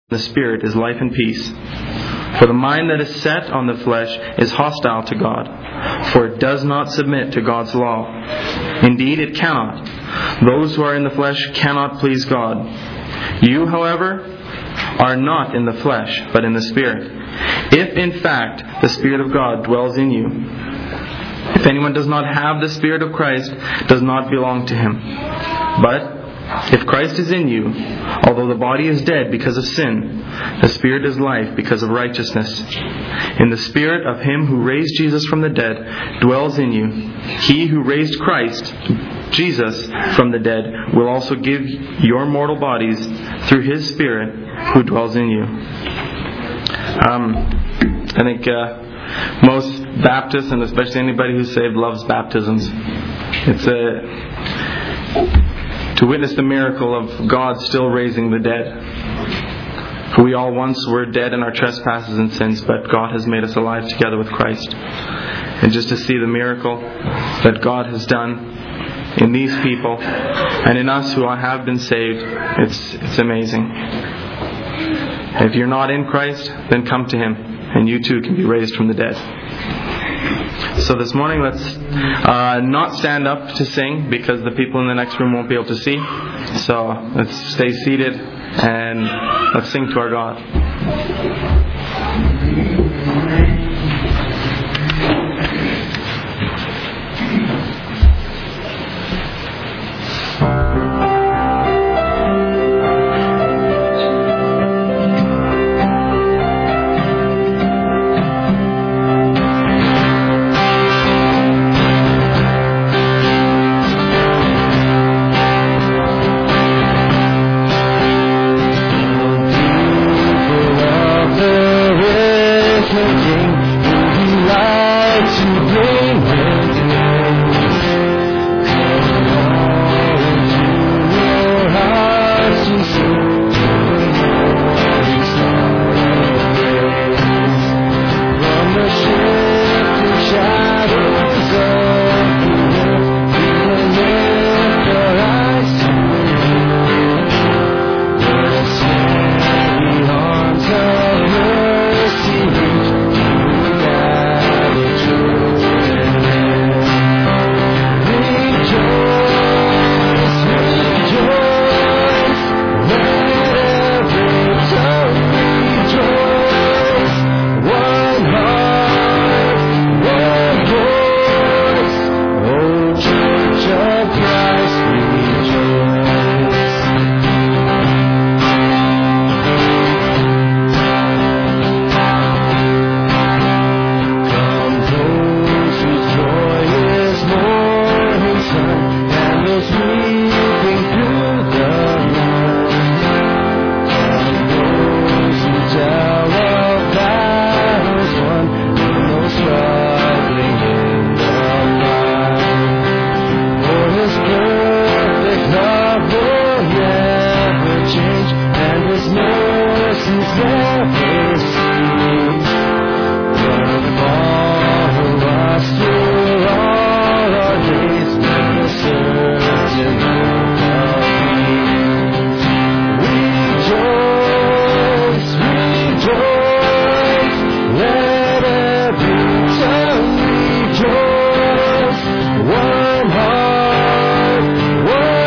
The Spirit is life and peace. For the mind that is set on the flesh is hostile to God, for it does not submit to God's law. Indeed, it cannot. Those who are in the flesh cannot please God. You, however, are not in the flesh, but in the Spirit, if in fact the Spirit of God dwells in you. If anyone does not have the Spirit of Christ, does not belong to him. But if Christ is in you, although the body is dead because of sin, the Spirit is life because of righteousness. In the Spirit of Him who raised Jesus from the dead dwells in you. He who raised Christ, Jesus, from the dead will also give your mortal bodies through His Spirit who dwells in you. I think most Baptists, and especially anybody who's saved, loves baptisms. It's to witness the miracle of God still raising the dead. For we all once were dead in our trespasses and sins, but God has made us alive together with Christ. And just to see the miracle that God has done in these people and in us who have been saved, it's amazing. If you're not in Christ, then come to Him, and you too can be raised from the dead. So this morning, let's not stand up to sing, because the people in the next room won't be able to see. So let's stay seated and let's sing to our God.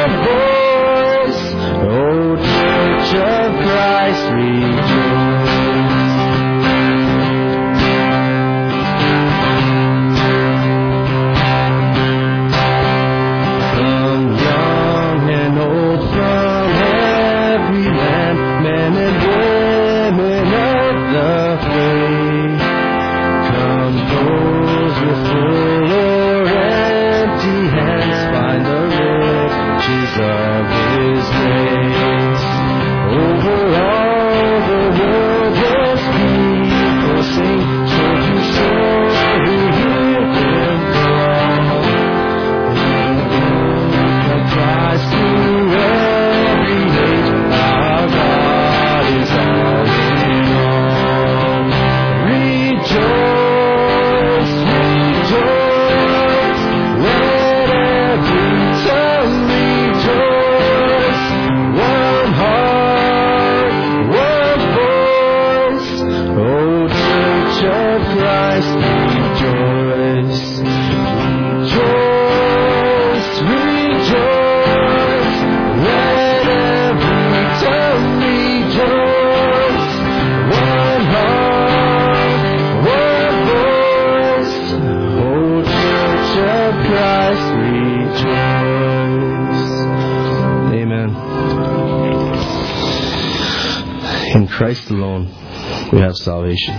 Church of Christ, rejoice. In Christ alone, we have salvation.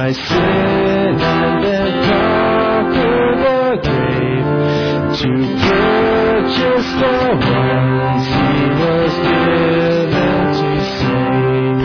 my sin and then conquer the grave to purchase the ones He was given to save.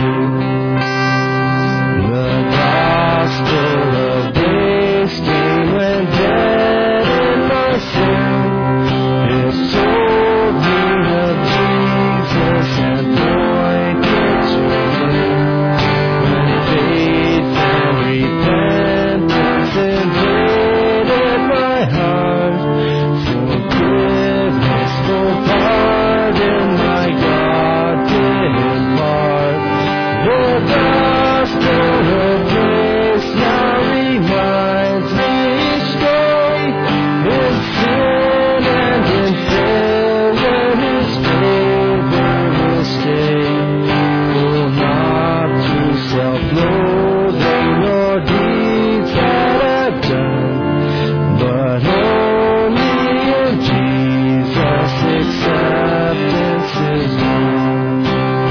The gospel of grace came when dead in my sin. It told me of Jesus and pointed to Him. When faith and repentance invaded my heart, forgiveness, full pardon, my God did impart. The gospel of grace now reminds me each day, in sin and in failure His favor will stay. Oh, not to self-loathing nor deeds that I've done, but only in Jesus acceptance is won.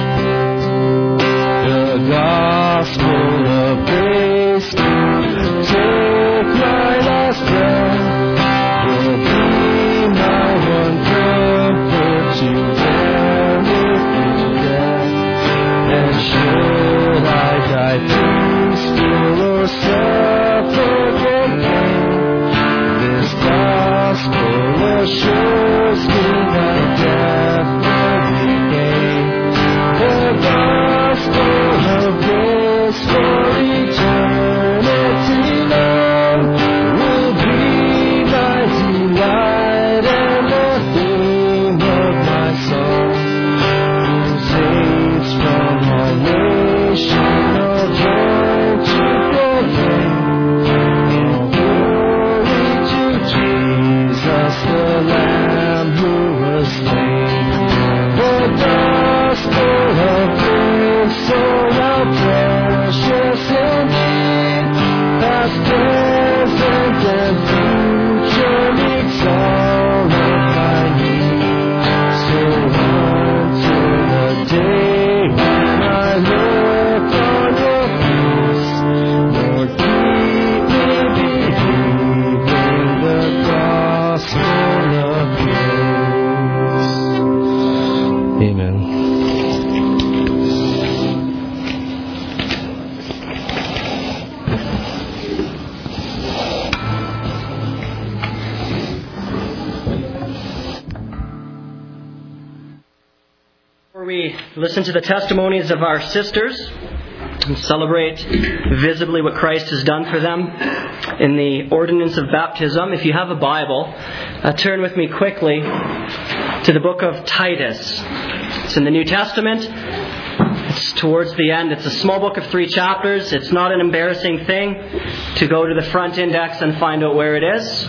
The gospel of grace to take my last breath will be my one comfort to bear with His death. And should I die peaceful or suffer great pain, this gospel assures me that death will be gain. The gospel of grace for eternity long will be my delight and the theme of my song. Saints from all nations all join to proclaim, all glory to Jesus, the Lamb who was slain. The gospel of grace, so how precious indeed, past, present, and future meets all of my need. So until the day when I look on Your face, Lord, keep me believing the gospel of grace. Amen. Before we listen to the testimonies of our sisters and celebrate visibly what Christ has done for them in the ordinance of baptism, if you have a Bible, turn with me quickly to the book of Titus. It's in the New Testament. It's towards the end. It's a small book of 3 chapters. It's not an embarrassing thing to go to the front index and find out where it is.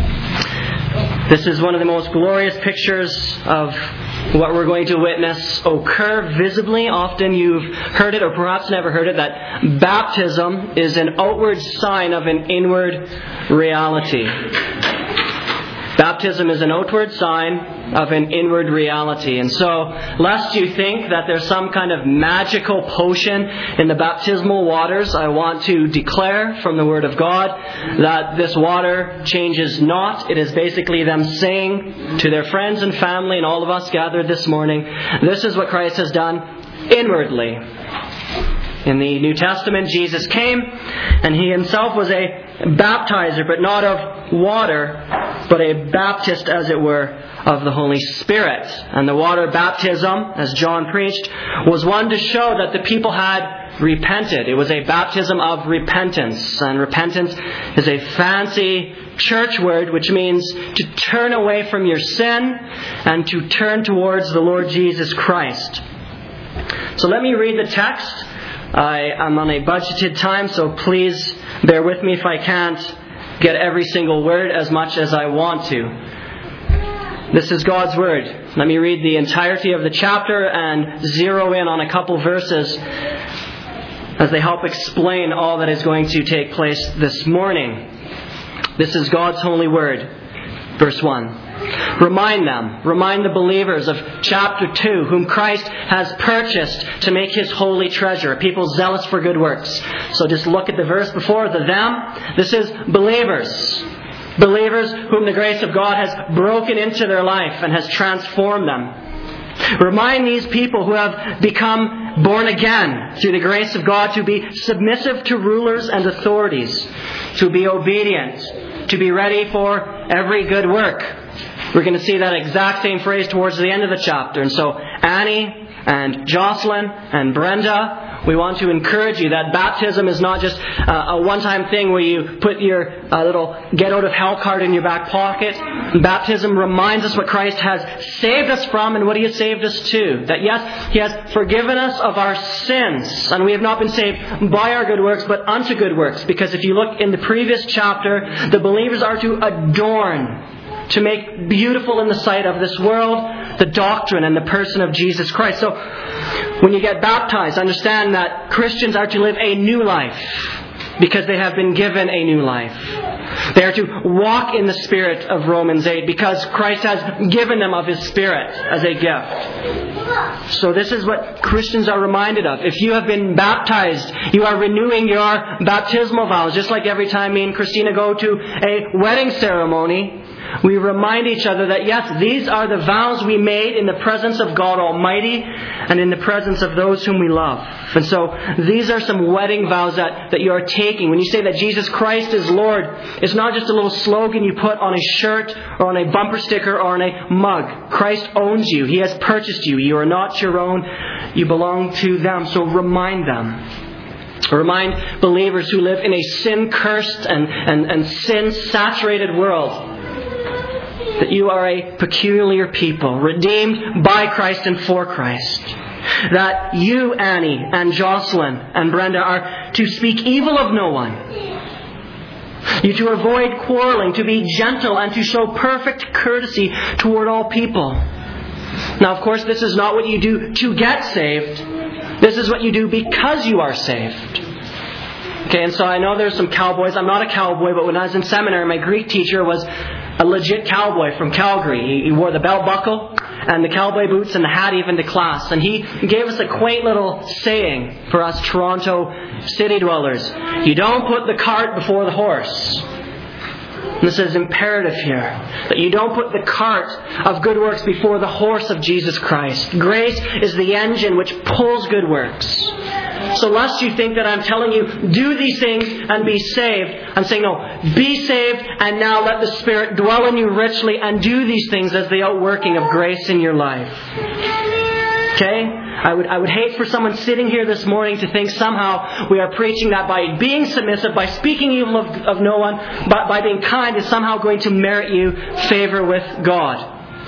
This is one of the most glorious pictures of what we're going to witness occur visibly. Often you've heard it or perhaps never heard it, that baptism is an outward sign of an inward reality. Baptism is an outward sign of an inward reality. And so, lest you think that there's some kind of magical potion in the baptismal waters, I want to declare from the Word of God that this water changes not. It is basically them saying to their friends and family and all of us gathered this morning, this is what Christ has done inwardly. In the New Testament, Jesus came and He Himself was a baptizer, but not of water, but a Baptist, as it were, of the Holy Spirit. And the water baptism, as John preached, was one to show that the people had repented. It was a baptism of repentance. And repentance is a fancy church word which means to turn away from your sin and to turn towards the Lord Jesus Christ. So let me read the text. I am on a budgeted time, so please bear with me if I can't get every single word as much as I want to. This is God's Word. Let me read the entirety of the chapter and zero in on a couple verses as they help explain all that is going to take place this morning. This is God's holy Word. Verse 1. Remind them, remind the believers of chapter 2, whom Christ has purchased to make His holy treasure, people zealous for good works. So just look at the verse before, the them. This is believers. Believers whom the grace of God has broken into their life and has transformed them. Remind these people who have become born again through the grace of God to be submissive to rulers and authorities, to be obedient, to be ready for every good work. We're going to see that exact same phrase towards the end of the chapter. And so Annie and Jocelyn and Brenda, we want to encourage you that baptism is not just a one-time thing where you put your little get-out-of-hell card in your back pocket. Baptism reminds us what Christ has saved us from and what He has saved us to. That yes, He has forgiven us of our sins. And we have not been saved by our good works, but unto good works. Because if you look in the previous chapter, the believers are to adorn, to make beautiful in the sight of this world, the doctrine and the person of Jesus Christ. So, when you get baptized, understand that Christians are to live a new life because they have been given a new life. They are to walk in the Spirit of Romans 8 because Christ has given them of His Spirit as a gift. So this is what Christians are reminded of. If you have been baptized, you are renewing your baptismal vows. Just like every time me and Christina go to a wedding ceremony, we remind each other that yes, these are the vows we made in the presence of God Almighty and in the presence of those whom we love. And so these are some wedding vows that you are taking. When you say that Jesus Christ is Lord, it's not just a little slogan you put on a shirt or on a bumper sticker or on a mug. Christ owns you. He has purchased you. You are not your own. You belong to them. So remind them. Remind believers who live in a sin-cursed and sin-saturated world that you are a peculiar people, redeemed by Christ and for Christ. That you, Annie and Jocelyn and Brenda, are to speak evil of no one. You to avoid quarreling, to be gentle, and to show perfect courtesy toward all people. Now, of course, this is not what you do to get saved. This is what you do because you are saved. Okay, and so I know there's some cowboys. I'm not a cowboy, but when I was in seminary, my Greek teacher was a legit cowboy from Calgary. He wore the belt buckle and the cowboy boots and the hat even to class. And he gave us a quaint little saying for us Toronto city dwellers. You don't put the cart before the horse. And this is imperative here. That you don't put the cart of good works before the horse of Jesus Christ. Grace is the engine which pulls good works. So lest you think that I'm telling you, do these things and be saved. I'm saying, no, be saved and now let the Spirit dwell in you richly and do these things as the outworking of grace in your life. Okay? I would hate for someone sitting here this morning to think somehow we are preaching that by being submissive, by speaking evil of no one, but by being kind is somehow going to merit you favor with God.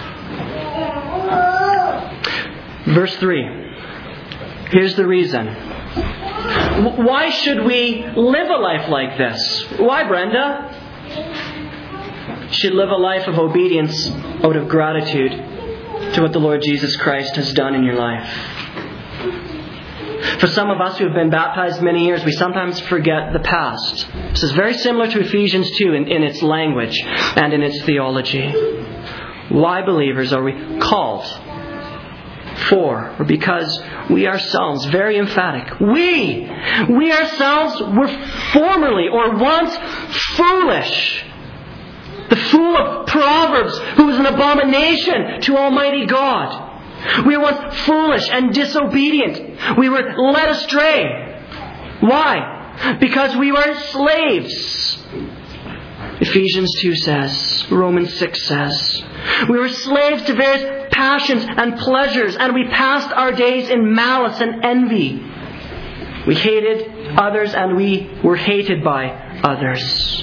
Verse 3. Here's the reason. Why should we live a life like this? Why, Brenda? You should live a life of obedience out of gratitude to what the Lord Jesus Christ has done in your life. For some of us who have been baptized many years, we sometimes forget the past. This is very similar to Ephesians 2 in its language and in its theology. Why, believers, are we called? For, or because we ourselves, very emphatic, we ourselves were formerly or once foolish. The fool of Proverbs, who was an abomination to Almighty God. We were once foolish and disobedient. We were led astray. Why? Because we were slaves. Ephesians 2 says, Romans 6 says, we were slaves to various passions and pleasures, and we passed our days in malice and envy. We hated others, and we were hated by others.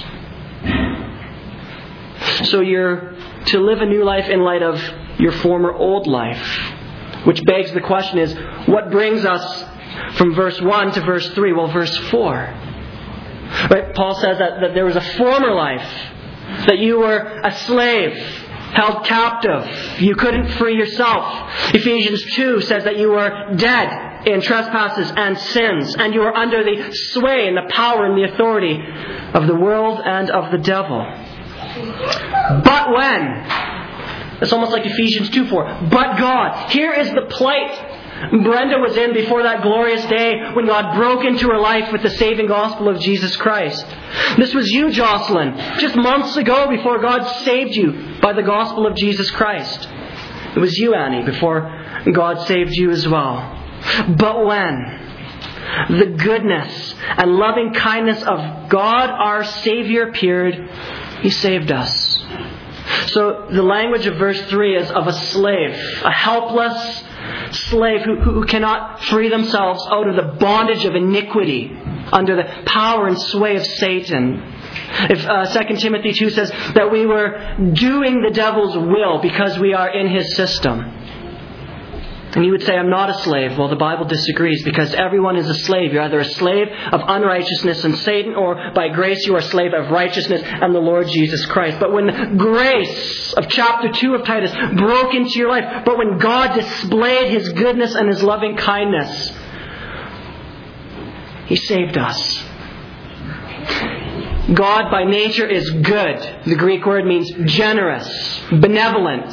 So you're to live a new life in light of your former old life. Which begs the question is, what brings us from verse 1 to verse 3? Well, verse 4. Right? Paul says that there was a former life, that you were a slave, held captive. You couldn't free yourself. Ephesians 2 says that you were dead in trespasses and sins, and you were under the sway and the power and the authority of the world and of the devil. But when? It's almost like Ephesians 2:4. But God. Here is the plight Brenda was in before that glorious day when God broke into her life with the saving gospel of Jesus Christ. This was you, Jocelyn, just months ago before God saved you by the gospel of Jesus Christ. It was you, Annie, before God saved you as well. But when the goodness and loving kindness of God our Savior appeared, He saved us. So the language of verse 3 is of a slave, a helpless slave who cannot free themselves out of the bondage of iniquity under the power and sway of Satan. If 2 Timothy 2 says that we were doing the devil's will because we are in his system. And you would say, I'm not a slave. Well, the Bible disagrees, because everyone is a slave. You're either a slave of unrighteousness and Satan, or by grace you are a slave of righteousness and the Lord Jesus Christ. But when the grace of chapter 2 of Titus broke into your life, but when God displayed His goodness and His loving kindness, He saved us. God by nature is good. The Greek word means generous, benevolent,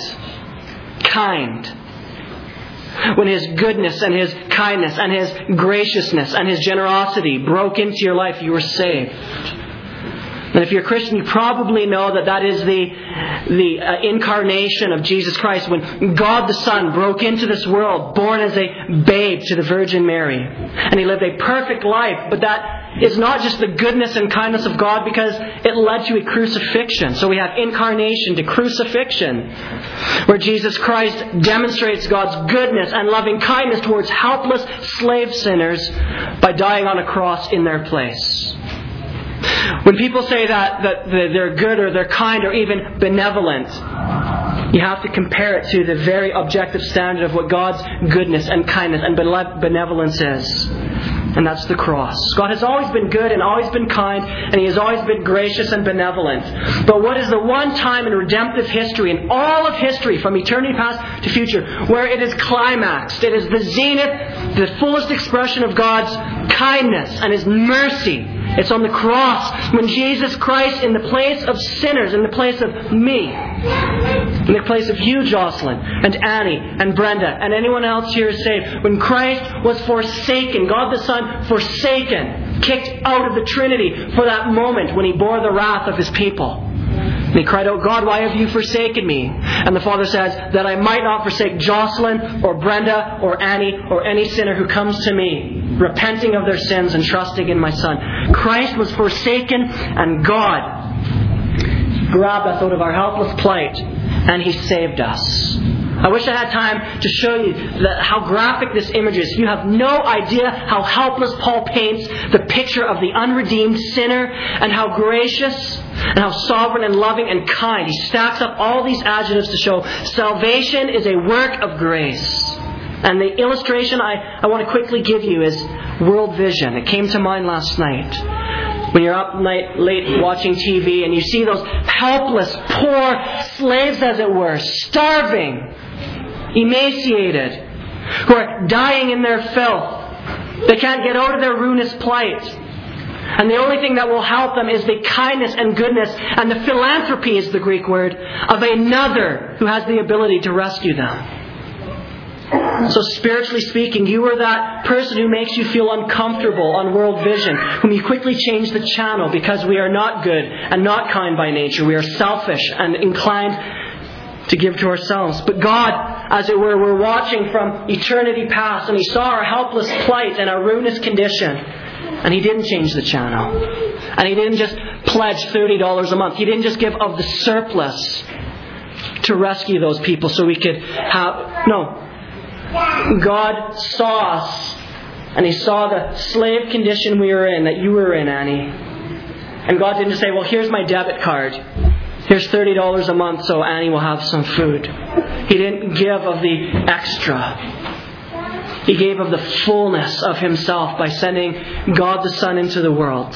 kind. When His goodness and His kindness and His graciousness and His generosity broke into your life, you were saved. And if you're a Christian, you probably know that is the incarnation of Jesus Christ, when God the Son broke into this world, born as a babe to the Virgin Mary. And He lived a perfect life, but that is not just the goodness and kindness of God, because it led to a crucifixion. So we have incarnation to crucifixion, where Jesus Christ demonstrates God's goodness and loving kindness towards helpless slave sinners by dying on a cross in their place. When people say that they're good or they're kind or even benevolent, you have to compare it to the very objective standard of what God's goodness and kindness and benevolence is. And that's the cross. God has always been good and always been kind, and He has always been gracious and benevolent. But what is the one time in redemptive history, in all of history, from eternity past to future, where it is climaxed? It is the zenith, the fullest expression of God's kindness and His mercy. It's on the cross, when Jesus Christ, in the place of sinners, in the place of me, in the place of you, Jocelyn, and Annie, and Brenda, and anyone else here is saved. When Christ was forsaken, God the Son forsaken, kicked out of the Trinity for that moment when He bore the wrath of His people. And He cried out, God, why have you forsaken me? And the Father says, that I might not forsake Jocelyn or Brenda or Annie or any sinner who comes to me, repenting of their sins and trusting in my Son. Christ was forsaken, and God grabbed us out of our helpless plight, and He saved us. I wish I had time to show you how graphic this image is. You have no idea how helpless Paul paints the picture of the unredeemed sinner, and how gracious and how sovereign and loving and kind. He stacks up all these adjectives to show salvation is a work of grace. And the illustration I want to quickly give you is World Vision. It came to mind last night. When you're up late watching TV and you see those helpless, poor slaves, as it were, starving, emaciated, who are dying in their filth. They can't get out of their ruinous plight. And the only thing that will help them is the kindness and goodness and the philanthropy, is the Greek word, of another who has the ability to rescue them. So spiritually speaking, you are that person who makes you feel uncomfortable on World Vision, whom you quickly change the channel because we are not good and not kind by nature. We are selfish and inclined to give to ourselves. But God, as it were, we're watching from eternity past, and He saw our helpless plight and our ruinous condition, and He didn't change the channel. And He didn't just pledge $30 a month. He didn't just give of the surplus to rescue those people so we could have... No. God saw us, and He saw the slave condition we were in, that you were in, Annie. And God didn't just say, well, here's my debit card. Here's $30 a month so Annie will have some food. He didn't give of the extra. He gave of the fullness of Himself by sending God the Son into the world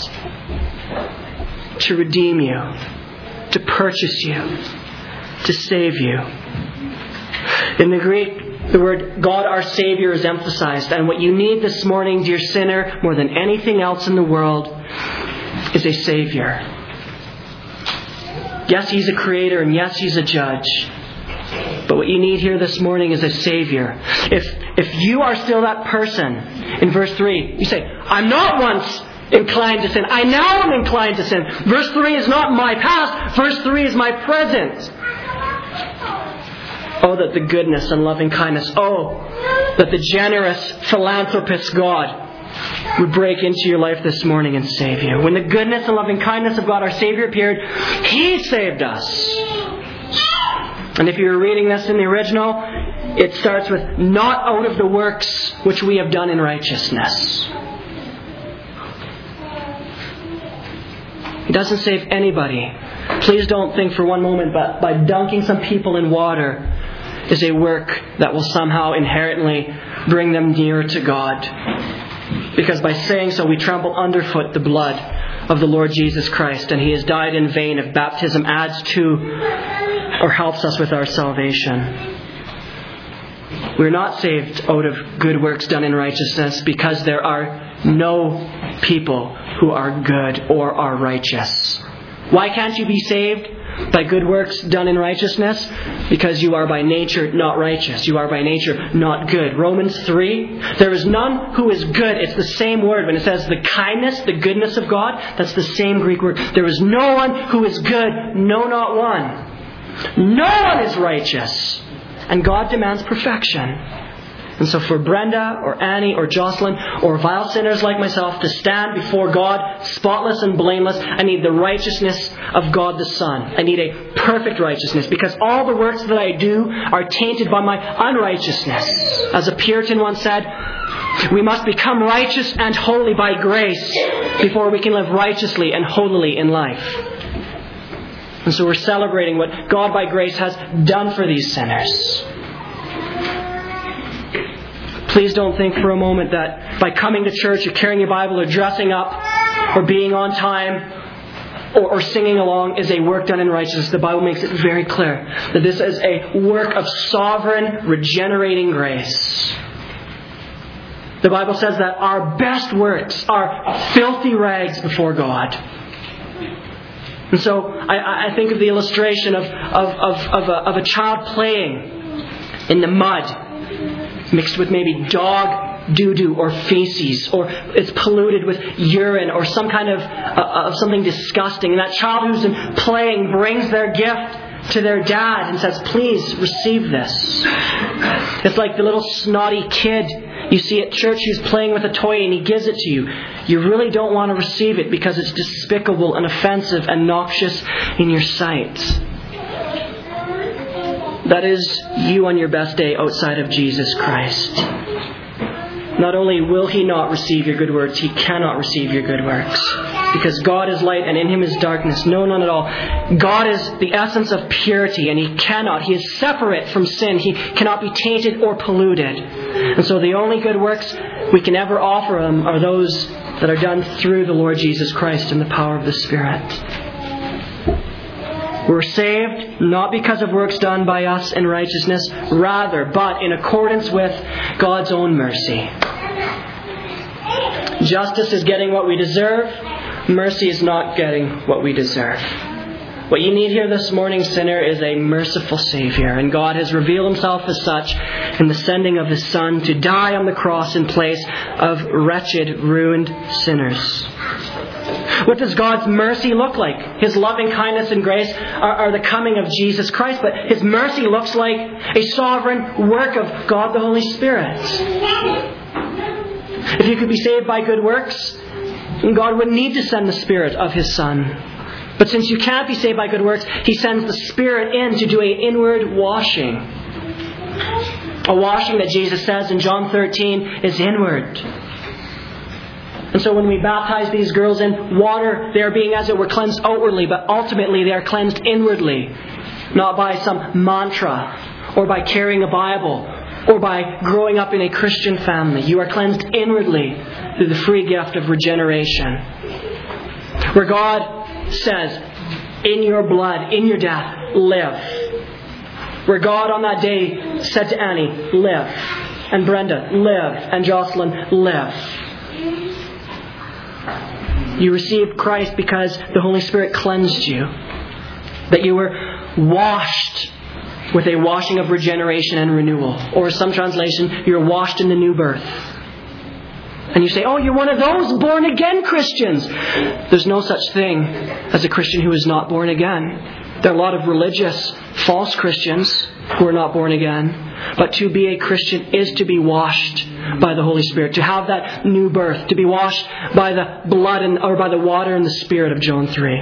to redeem you, to purchase you, to save you. In the Greek, the word God our Savior is emphasized. And what you need this morning, dear sinner, more than anything else in the world, is a Savior. Yes, He's a creator, and yes, He's a judge. But what you need here this morning is a Savior. If you are still that person, in verse 3, you say, I'm not once inclined to sin. I now am inclined to sin. Verse 3 is not my past. Verse 3 is my present. Oh, that the goodness and loving kindness, that the generous philanthropist God would break into your life this morning and save you. When the goodness and loving kindness of God, our Savior, appeared, He saved us. And if you're reading this in the original, it starts with, not out of the works which we have done in righteousness. He doesn't save anybody. Please don't think for one moment that by dunking some people in water is a work that will somehow inherently bring them nearer to God. Because by saying so, we trample underfoot the blood of the Lord Jesus Christ, and He has died in vain if baptism adds to or helps us with our salvation. We're not saved out of good works done in righteousness because there are no people who are good or are righteous. Why can't you be saved by good works done in righteousness? Because you are by nature not righteous. You are by nature not good. Romans 3, there is none who is good. It's the same word. When it says the kindness, the goodness of God, that's the same Greek word. There is no one who is good, no, not one. No one is righteous. And God demands perfection. And so for Brenda or Annie or Jocelyn or vile sinners like myself to stand before God spotless and blameless, I need the righteousness of God the Son. I need a perfect righteousness because all the works that I do are tainted by my unrighteousness. As a Puritan once said, we must become righteous and holy by grace before we can live righteously and holily in life. And so we're celebrating what God by grace has done for these sinners. Please don't think for a moment that by coming to church or carrying your Bible or dressing up or being on time or singing along is a work done in righteousness. The Bible makes it very clear that this is a work of sovereign, regenerating grace. The Bible says that our best works are filthy rags before God. And so I think of the illustration of a child playing in the mud, mixed with maybe dog doo-doo or feces, or it's polluted with urine or some kind of something disgusting. And that child who's playing brings their gift to their dad and says, please receive this. It's like the little snotty kid you see at church who's playing with a toy and he gives it to you. You really don't want to receive it because it's despicable and offensive and noxious in your sight. That is you on your best day outside of Jesus Christ. Not only will He not receive your good works, He cannot receive your good works. Because God is light and in Him is darkness. No, none at all. God is the essence of purity and He is separate from sin. He cannot be tainted or polluted. And so the only good works we can ever offer Him are those that are done through the Lord Jesus Christ in the power of the Spirit. We're saved not because of works done by us in righteousness, rather, but in accordance with God's own mercy. Justice is getting what we deserve. Mercy is not getting what we deserve. What you need here this morning, sinner, is a merciful Savior. And God has revealed Himself as such in the sending of His Son to die on the cross in place of wretched, ruined sinners. What does God's mercy look like? His loving kindness and grace are the coming of Jesus Christ, but His mercy looks like a sovereign work of God the Holy Spirit. If you could be saved by good works, God wouldn't need to send the Spirit of His Son. But since you can't be saved by good works, He sends the Spirit in to do an inward washing. A washing that Jesus says in John 13 is inward. And so when we baptize these girls in water, they are being, as it were, cleansed outwardly, but ultimately they are cleansed inwardly. Not by some mantra, or by carrying a Bible, or by growing up in a Christian family. You are cleansed inwardly through the free gift of regeneration. Where God says, in your blood, in your death, live. Where God on that day said to Annie, live. And Brenda, live. And Jocelyn, live. You received Christ because the Holy Spirit cleansed you. That you were washed with a washing of regeneration and renewal. Or some translation, you're washed in the new birth. And you say, oh, you're one of those born again Christians. There's no such thing as a Christian who is not born again. There are a lot of religious, false Christians who are not born again. But to be a Christian is to be washed by the Holy Spirit, to have that new birth, to be washed by the blood or by the water and the Spirit of John 3.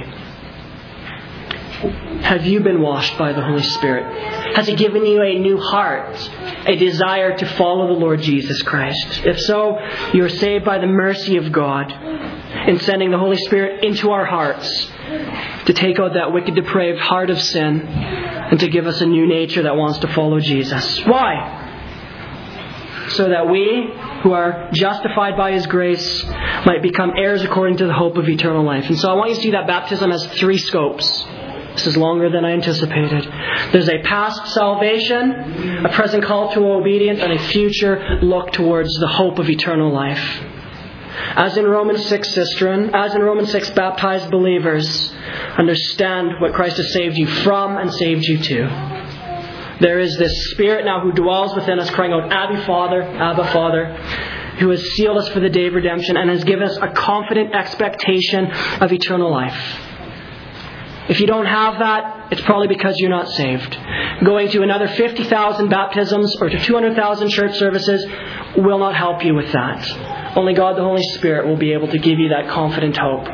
Have you been washed by the Holy Spirit? Has He given you a new heart, a desire to follow the Lord Jesus Christ? If so, you are saved by the mercy of God in sending the Holy Spirit into our hearts to take out that wicked, depraved heart of sin and to give us a new nature that wants to follow Jesus. Why? So that we, who are justified by His grace, might become heirs according to the hope of eternal life. And so I want you to see that baptism has 3 scopes. This is longer than I anticipated. There's a past salvation, a present call to obedience, and a future look towards the hope of eternal life. As in Romans 6, Sistren, as in Romans 6, baptized believers understand what Christ has saved you from and saved you to. There is this Spirit now who dwells within us, crying out, Abba Father, who has sealed us for the day of redemption and has given us a confident expectation of eternal life. If you don't have that, it's probably because you're not saved. Going to another 50,000 baptisms or to 200,000 church services will not help you with that. Only God, the Holy Spirit, will be able to give you that confident hope.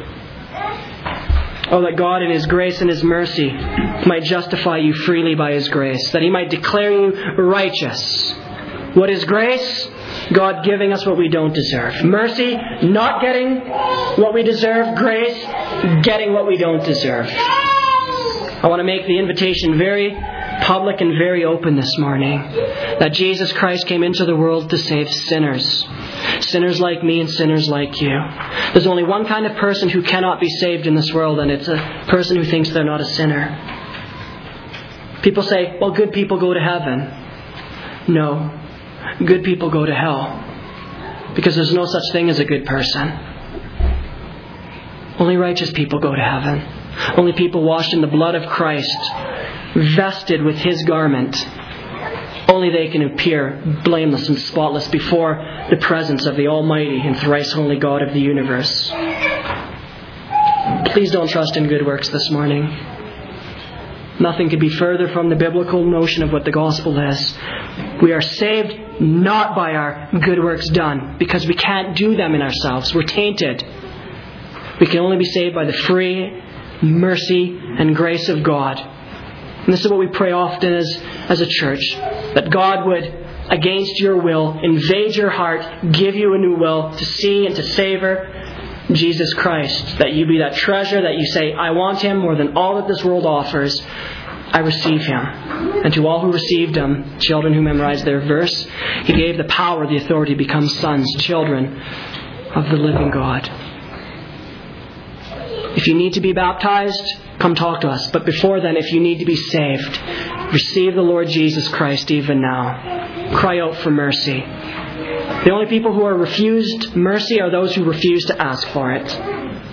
Oh, that God in His grace and His mercy might justify you freely by His grace. That He might declare you righteous. What is grace? God giving us what we don't deserve. Mercy, not getting what we deserve. Grace, getting what we don't deserve. I want to make the invitation very public and very open this morning. That Jesus Christ came into the world to save sinners. Sinners like me and sinners like you. There's only one kind of person who cannot be saved in this world, and it's a person who thinks they're not a sinner. People say, well, good people go to heaven. No. Good people go to hell. Because there's no such thing as a good person. Only righteous people go to heaven. Only people washed in the blood of Christ, vested with His garment. Only they can appear blameless and spotless before the presence of the Almighty and thrice holy God of the universe. Please don't trust in good works this morning. Nothing could be further from the biblical notion of what the gospel is. We are saved not by our good works done, because we can't do them in ourselves. We're tainted. We can only be saved by the free mercy and grace of God. And this is what we pray often as a church. That God would, against your will, invade your heart, give you a new will to see and to savor Jesus Christ. That you be that treasure that you say, I want Him more than all that this world offers. I receive Him. And to all who received Him, children who memorized their verse, He gave the power, the authority to become sons, children of the living God. If you need to be baptized, come talk to us. But before then, if you need to be saved, receive the Lord Jesus Christ even now. Cry out for mercy. The only people who are refused mercy are those who refuse to ask for it.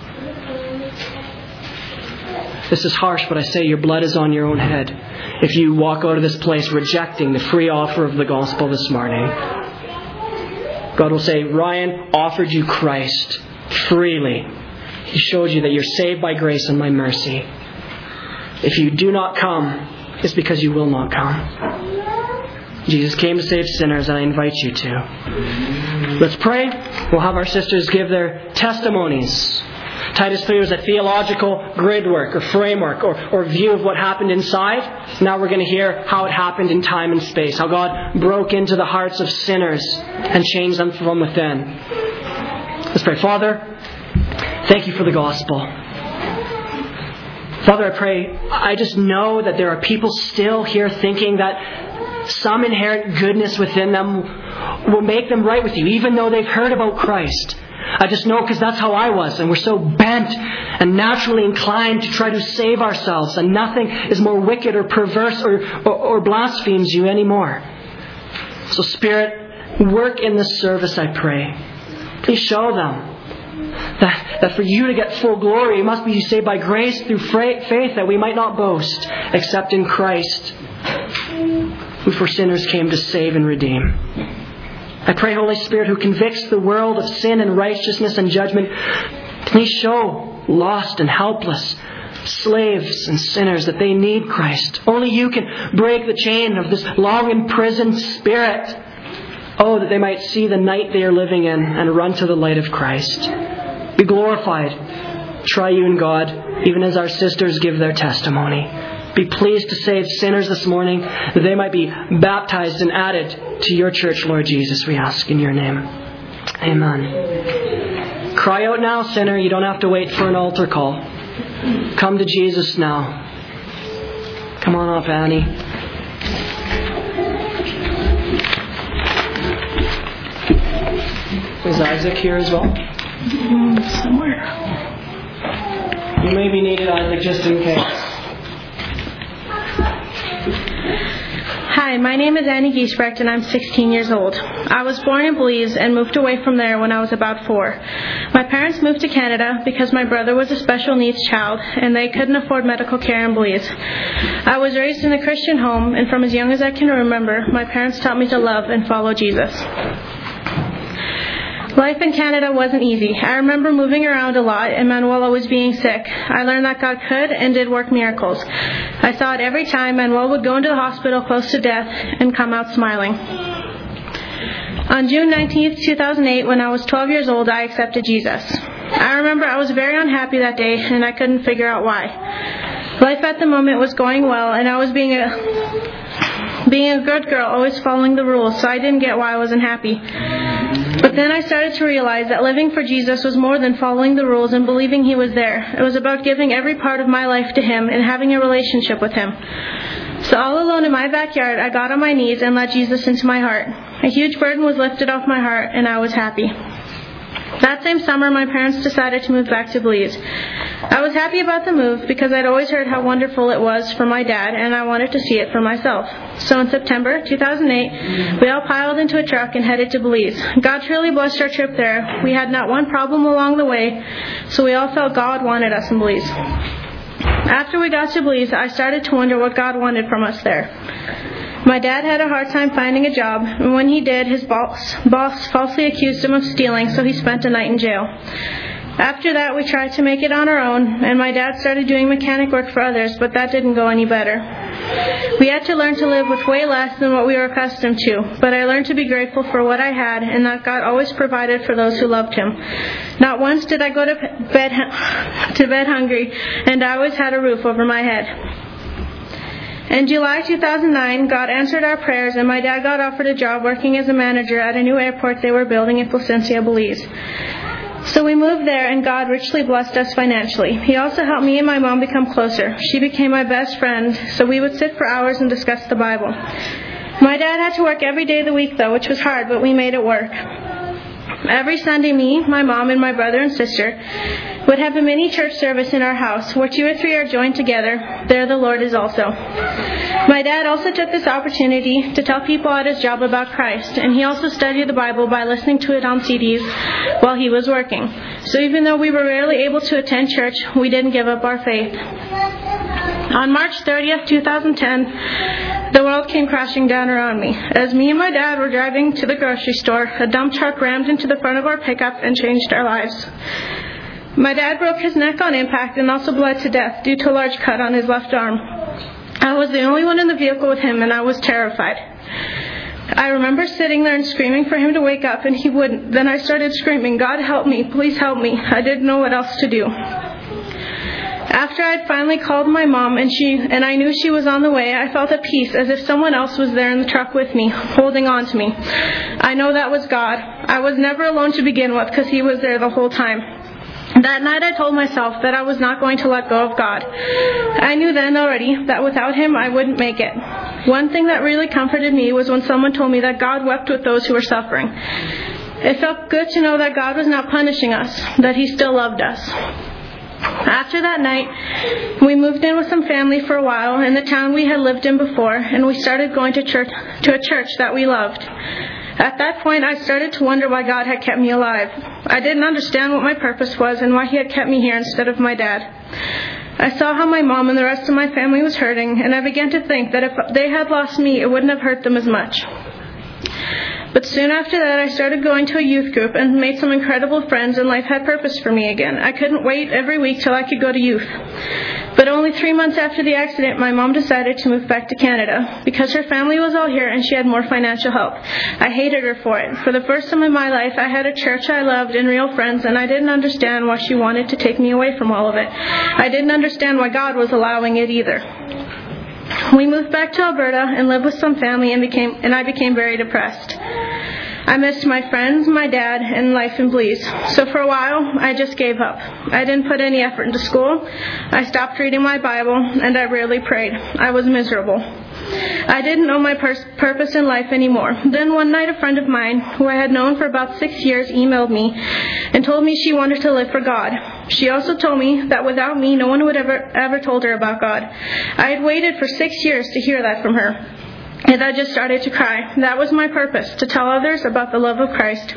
This is harsh, but I say your blood is on your own head if you walk out of this place rejecting the free offer of the gospel this morning. God will say, Ryan offered you Christ freely. He showed you that you're saved by grace and my mercy. If you do not come, it's because you will not come. Jesus came to save sinners, and I invite you to. Let's pray. We'll have our sisters give their testimonies. Titus 3 was a theological gridwork or framework or view of what happened inside. Now we're going to hear how it happened in time and space. How God broke into the hearts of sinners and changed them from within. Let's pray. Father, thank you for the gospel. Father, I pray, I just know that there are people still here thinking that some inherent goodness within them will make them right with you, even though they've heard about Christ. I just know because that's how I was, and we're so bent and naturally inclined to try to save ourselves, and nothing is more wicked or perverse or blasphemes you anymore. So Spirit, work in this service, I pray. Please show them that for you to get full glory, it must be saved by grace through faith, that we might not boast except in Christ who for sinners came to save and redeem. I pray, Holy Spirit, who convicts the world of sin and righteousness and judgment, please show lost and helpless slaves and sinners that they need Christ. Only you can break the chain of this long imprisoned spirit. Oh, that they might see the night they are living in and run to the light of Christ. Be glorified, triune God, even as our sisters give their testimony. Be pleased to save sinners this morning, that they might be baptized and added to your church, Lord Jesus, we ask in your name. Amen. Cry out now, sinner. You don't have to wait for an altar call. Come to Jesus now. Come on up, Annie. Is Isaac here as well? Somewhere. You may be needed, Isaac, just in case. Hi, my name is Annie Giesbrecht and I'm 16 years old. I was born in Belize and moved away from there when I was about 4. My parents moved to Canada because my brother was a special needs child and they couldn't afford medical care in Belize. I was raised in a Christian home, and from as young as I can remember, my parents taught me to love and follow Jesus. Life in Canada wasn't easy. I remember moving around a lot and Manuela was being sick. I learned that God could and did work miracles. I saw it every time Manuela would go into the hospital close to death and come out smiling. On June 19th, 2008, when I was 12 years old, I accepted Jesus. I remember I was very unhappy that day and I couldn't figure out why. Life at the moment was going well and I was being a good girl, always following the rules, so I didn't get why I wasn't happy. But then I started to realize that living for Jesus was more than following the rules and believing He was there. It was about giving every part of my life to Him and having a relationship with Him. So all alone in my backyard, I got on my knees and let Jesus into my heart. A huge burden was lifted off my heart and I was happy. That same summer, my parents decided to move back to Belize. I was happy about the move because I'd always heard how wonderful it was for my dad, and I wanted to see it for myself. So in September 2008, we all piled into a truck and headed to Belize. God truly blessed our trip there. We had not one problem along the way, so we all felt God wanted us in Belize. After we got to Belize, I started to wonder what God wanted from us there. My dad had a hard time finding a job, and when he did, his boss falsely accused him of stealing, so he spent a night in jail. After that, we tried to make it on our own, and my dad started doing mechanic work for others, but that didn't go any better. We had to learn to live with way less than what we were accustomed to, but I learned to be grateful for what I had, and that God always provided for those who loved Him. Not once did I go to bed hungry, and I always had a roof over my head. In July 2009, God answered our prayers and my dad got offered a job working as a manager at a new airport they were building in Placencia, Belize. So we moved there and God richly blessed us financially. He also helped me and my mom become closer. She became my best friend, so we would sit for hours and discuss the Bible. My dad had to work every day of the week though, which was hard, but we made it work. Every Sunday, me, my mom, and my brother and sister would have a mini church service in our house where 2 or 3 are joined together. There the Lord is also. My dad also took this opportunity to tell people at his job about Christ, and he also studied the Bible by listening to it on CDs while he was working. So even though we were rarely able to attend church, we didn't give up our faith. On March 30th, 2010, the world came crashing down around me. As me and my dad were driving to the grocery store, a dump truck rammed into the front of our pickup and changed our lives. My dad broke his neck on impact and also bled to death due to a large cut on his left arm. I was the only one in the vehicle with him and I was terrified. I remember sitting there and screaming for him to wake up and he wouldn't. Then I started screaming, "God help me, please help me." I didn't know what else to do. After I'd finally called my mom and I knew she was on the way, I felt at peace as if someone else was there in the truck with me, holding on to me. I know that was God. I was never alone to begin with because He was there the whole time. That night I told myself that I was not going to let go of God. I knew then already that without Him I wouldn't make it. One thing that really comforted me was when someone told me that God wept with those who were suffering. It felt good to know that God was not punishing us, that He still loved us. After that night, we moved in with some family for a while in the town we had lived in before, and we started going to a church that we loved. At that point, I started to wonder why God had kept me alive. I didn't understand what my purpose was and why He had kept me here instead of my dad. I saw how my mom and the rest of my family was hurting, and I began to think that if they had lost me, it wouldn't have hurt them as much. But soon after that, I started going to a youth group and made some incredible friends, and life had purpose for me again. I couldn't wait every week till I could go to youth. But only 3 months after the accident, my mom decided to move back to Canada because her family was all here and she had more financial help. I hated her for it. For the first time in my life, I had a church I loved and real friends, and I didn't understand why she wanted to take me away from all of it. I didn't understand why God was allowing it either. We moved back to Alberta and lived with some family, and I became very depressed. I missed my friends, my dad, and life in Belize. So for a while, I just gave up. I didn't put any effort into school. I stopped reading my Bible, and I rarely prayed. I was miserable. I didn't know my purpose in life anymore. Then one night, a friend of mine, who I had known for about 6 years, emailed me and told me she wanted to live for God. She also told me that without me, no one would ever told her about God. I had waited for 6 years to hear that from her. And I just started to cry. That was my purpose, to tell others about the love of Christ.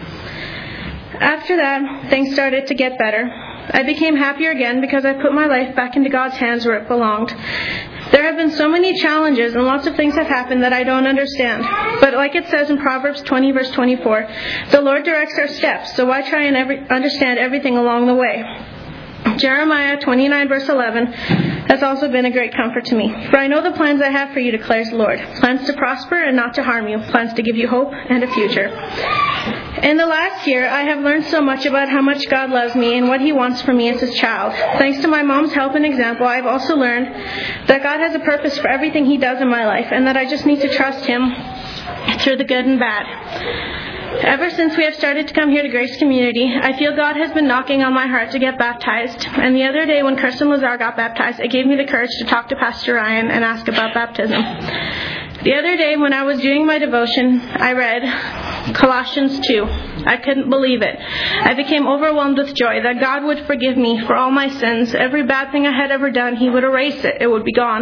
After that, things started to get better. I became happier again because I put my life back into God's hands where it belonged. There have been so many challenges and lots of things have happened that I don't understand. But like it says in Proverbs 20 verse 24, the Lord directs our steps, so I try and understand everything along the way. Jeremiah 29 verse 11 has also been a great comfort to me. For I know the plans I have for you, declares the Lord. Plans to prosper and not to harm you. Plans to give you hope and a future. In the last year, I have learned so much about how much God loves me and what He wants for me as His child. Thanks to my mom's help and example, I've also learned that God has a purpose for everything He does in my life, and that I just need to trust Him through the good and bad. Ever since we have started to come here to Grace Community, I feel God has been knocking on my heart to get baptized. And the other day when Kirsten Lazar got baptized, it gave me the courage to talk to Pastor Ryan and ask about baptism. The other day when I was doing my devotion, I read Colossians 2. I couldn't believe it. I became overwhelmed with joy that God would forgive me for all my sins. Every bad thing I had ever done, He would erase it. It would be gone.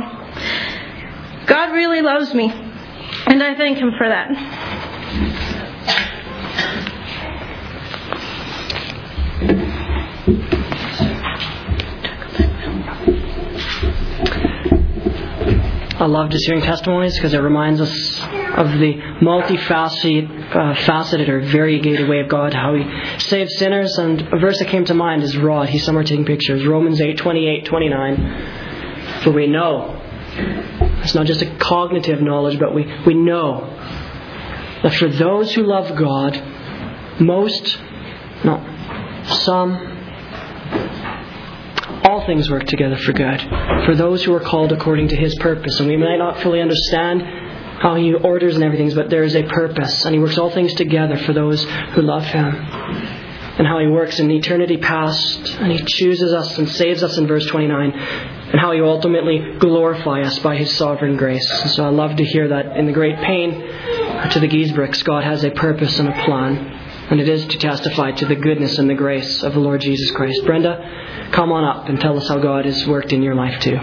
God really loves me, and I thank Him for that. I love just hearing testimonies because it reminds us of the multifaceted or variegated way of God, how He saves sinners. And a verse that came to mind is Rod. He's somewhere taking pictures. Romans 8:28-29. For we know, it's not just a cognitive knowledge, but we know that for those who love God, all things work together for good, for those who are called according to His purpose. And we might not fully understand how He orders and everything, but there is a purpose, and He works all things together for those who love Him. And how He works in eternity past, and He chooses us and saves us in verse 29, and how He will ultimately glorify us by His sovereign grace. And so I love to hear that in the great pain to the Giesbricks, God has a purpose and a plan, and it is to testify to the goodness and the grace of the Lord Jesus Christ. Brenda, come on up and tell us how God has worked in your life too.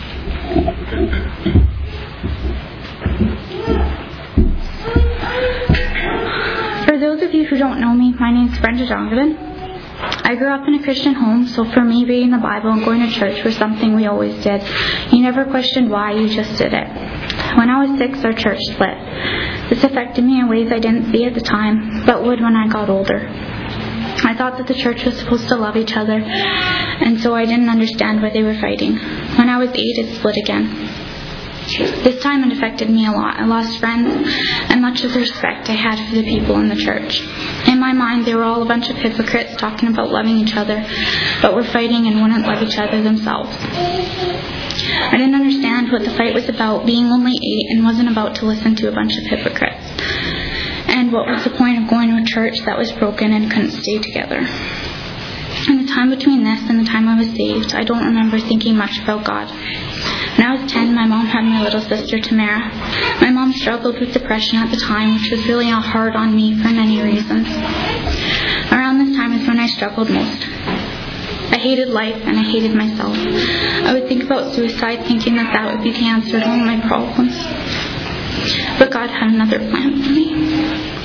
For those of you who don't know me, my name is Brenda Donovan. I grew up in a Christian home, so for me, reading the Bible and going to church was something we always did. You never questioned why, you just did it. When I was 6, our church split. This affected me in ways I didn't see at the time, but would when I got older. I thought that the church was supposed to love each other, and so I didn't understand why they were fighting. When I was 8, it split again. This time it affected me a lot. I lost friends and much of the respect I had for the people in the church. In my mind, they were all a bunch of hypocrites talking about loving each other, but were fighting and wouldn't love each other themselves. I didn't understand what the fight was about, being only 8 and wasn't about to listen to a bunch of hypocrites. And what was the point of going to a church that was broken and couldn't stay together? In the time between this and the time I was saved, I don't remember thinking much about God. When I was 10, my mom had my little sister, Tamara. My mom struggled with depression at the time, which was really hard on me for many reasons. Around this time is when I struggled most. I hated life and I hated myself. I would think about suicide, thinking that would be the answer to all my problems. But God had another plan for me.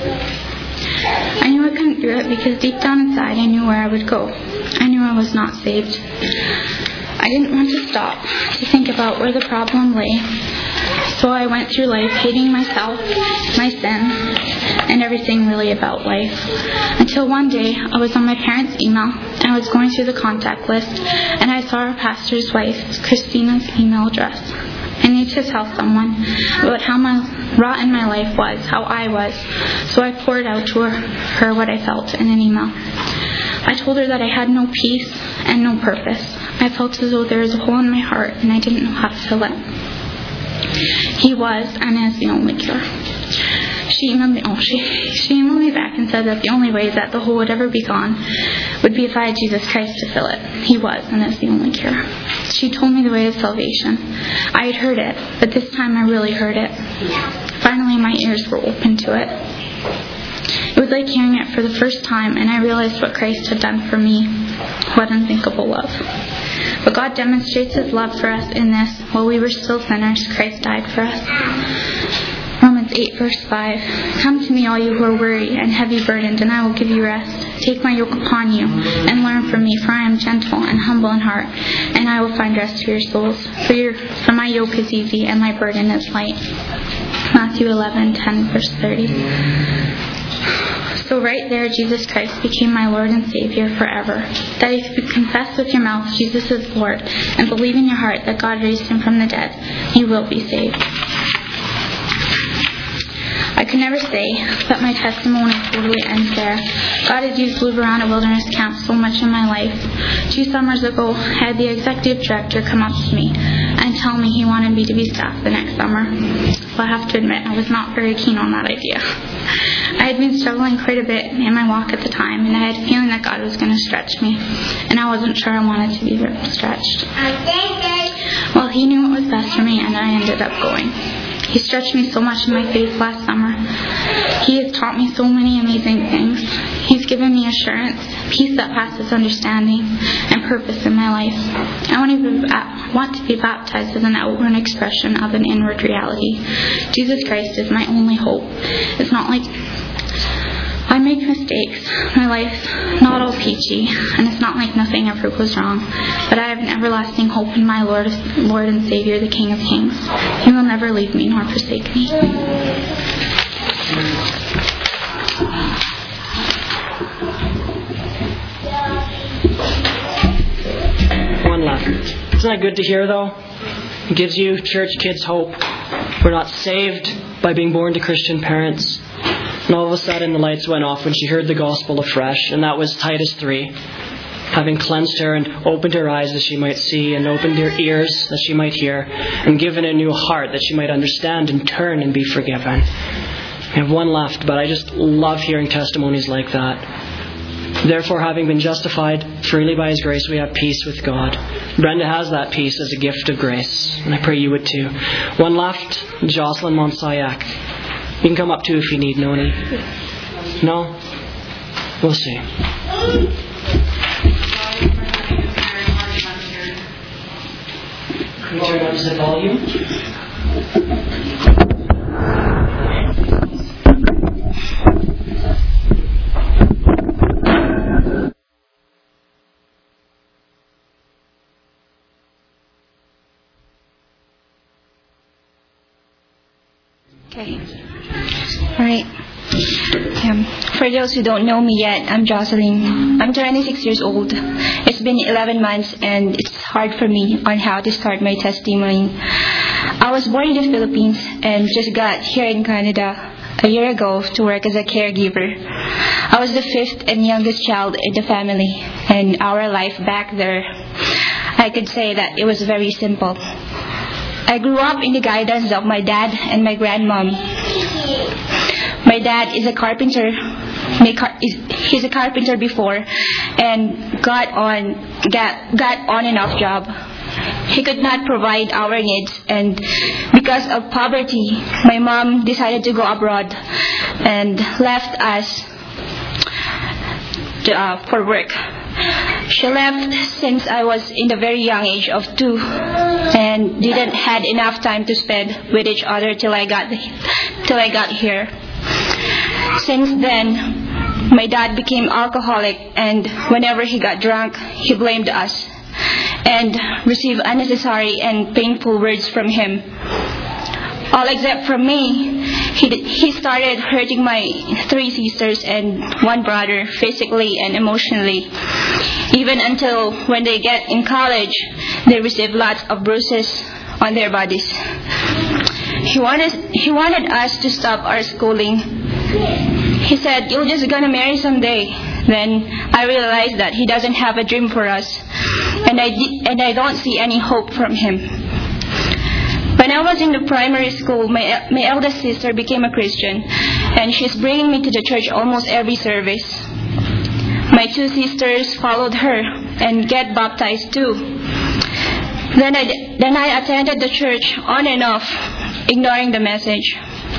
I knew I couldn't do it because deep down inside I knew where I would go. I knew I was not saved. I didn't want to stop to think about where the problem lay. So I went through life hating myself, my sin, and everything really about life. Until one day I was on my parents' email and I was going through the contact list and I saw our pastor's wife, Christina's email address. I needed to tell someone about how rotten my life was, how I was. So I poured out to her what I felt in an email. I told her that I had no peace and no purpose. I felt as though there was a hole in my heart and I didn't know how to fill it. He was and is the only cure. She emailed me back and said that the only way that the hole would ever be gone would be if I had Jesus Christ to fill it. He was and is the only cure. She told me the way of salvation. I had heard it, but this time I really heard it. Finally, my ears were open to it. It was like hearing it for the first time, and I realized what Christ had done for me. What unthinkable love. But God demonstrates His love for us in this: while we were still sinners, Christ died for us. Romans 8 verse 5. Come to me, all you who are weary and heavy burdened, and I will give you rest. Take my yoke upon you and learn from me, for I am gentle and humble in heart, and I will find rest for your souls. For my yoke is easy and my burden is light. Matthew 11:10 verse 30. So right there, Jesus Christ became my Lord and Savior forever. That if you confess with your mouth Jesus is Lord and believe in your heart that God raised Him from the dead, you will be saved. I could never say that my testimony totally ends there. God has used Blue Veranda Wilderness Camp so much in my life. 2 summers ago, I had the executive director come up to me and tell me he wanted me to be staff the next summer. Well, I have to admit, I was not very keen on that idea. I had been struggling quite a bit in my walk at the time, and I had a feeling that God was going to stretch me, and I wasn't sure I wanted to be stretched. Well, He knew what was best for me, and I ended up going. He stretched me so much in my faith last summer. He has taught me so many amazing things. He's given me assurance, peace that passes understanding, and purpose in my life. I want to be baptized as an outward expression of an inward reality. Jesus Christ is my only hope. It's not like I make mistakes. My life's not all peachy, and it's not like nothing ever goes wrong. But I have an everlasting hope in my Lord and Savior, the King of Kings. He will never leave me nor forsake me. One left. Isn't that good to hear, though? It gives you church kids hope. We're not saved by being born to Christian parents. And all of a sudden the lights went off when she heard the gospel afresh, and that was Titus 3. Having cleansed her and opened her eyes that she might see, and opened her ears that she might hear, and given a new heart that she might understand and turn and be forgiven. I have one left, but I just love hearing testimonies like that. Therefore, having been justified freely by His grace, we have peace with God. Brenda has that peace as a gift of grace, and I pray you would too. One left, Jocelyn Monsayak. You can come up too if you need, Noni. No? We'll see. Can we turn up the volume? Okay. Alright. For those who don't know me yet, I'm Jocelyn. I'm 26 years old. It's been 11 months and it's hard for me on how to start my testimony. I was born in the Philippines and just got here in Canada a year ago to work as a caregiver. I was the 5th and youngest child in the family, and our life back there, I could say that it was very simple. I grew up in the guidance of my dad and my grandmom. My dad is a carpenter. He's a carpenter before, and got on and off job. He could not provide our needs, and because of poverty, my mom decided to go abroad and left us for work. She left since I was in the very young age of 2 and didn't had enough time to spend with each other till I got here. Since then, my dad became alcoholic, and whenever he got drunk, he blamed us and received unnecessary and painful words from him. All except from me, he started hurting my 3 sisters and 1 brother physically and emotionally. Even until when they get in college, they receive lots of bruises on their bodies. He wanted us to stop our schooling. He said, "You're just gonna marry someday." Then I realized that he doesn't have a dream for us, and I don't see any hope from him. When I was in the primary school, my eldest sister became a Christian, and she's bringing me to the church almost every service. My 2 sisters followed her and get baptized too. Then I attended the church on and off, ignoring the message.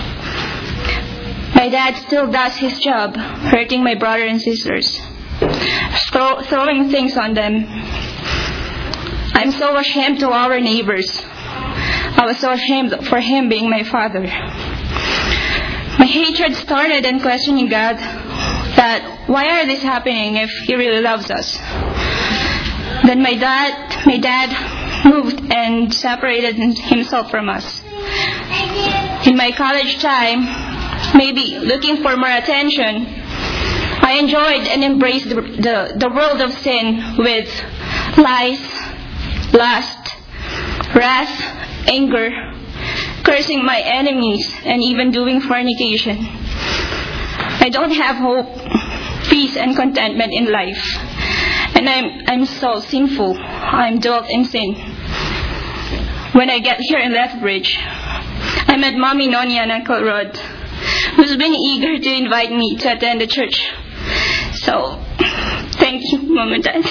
My dad still does his job, hurting my brother and sisters, throwing things on them. I'm so ashamed to our neighbors. I was so ashamed for him being my father. My hatred started in questioning God that why are this happening if he really loves us? Then my dad moved and separated himself from us. In my college time, maybe looking for more attention, I enjoyed and embraced the world of sin with lies, lust, wrath, anger, cursing my enemies, and even doing fornication. I don't have hope, peace, and contentment in life. And I'm so sinful. I'm dwelt in sin. When I get here in Lethbridge, I met Mommy Nonya and Uncle Rod, who's been eager to invite me to attend the church. So, thank you, Mom and Dad.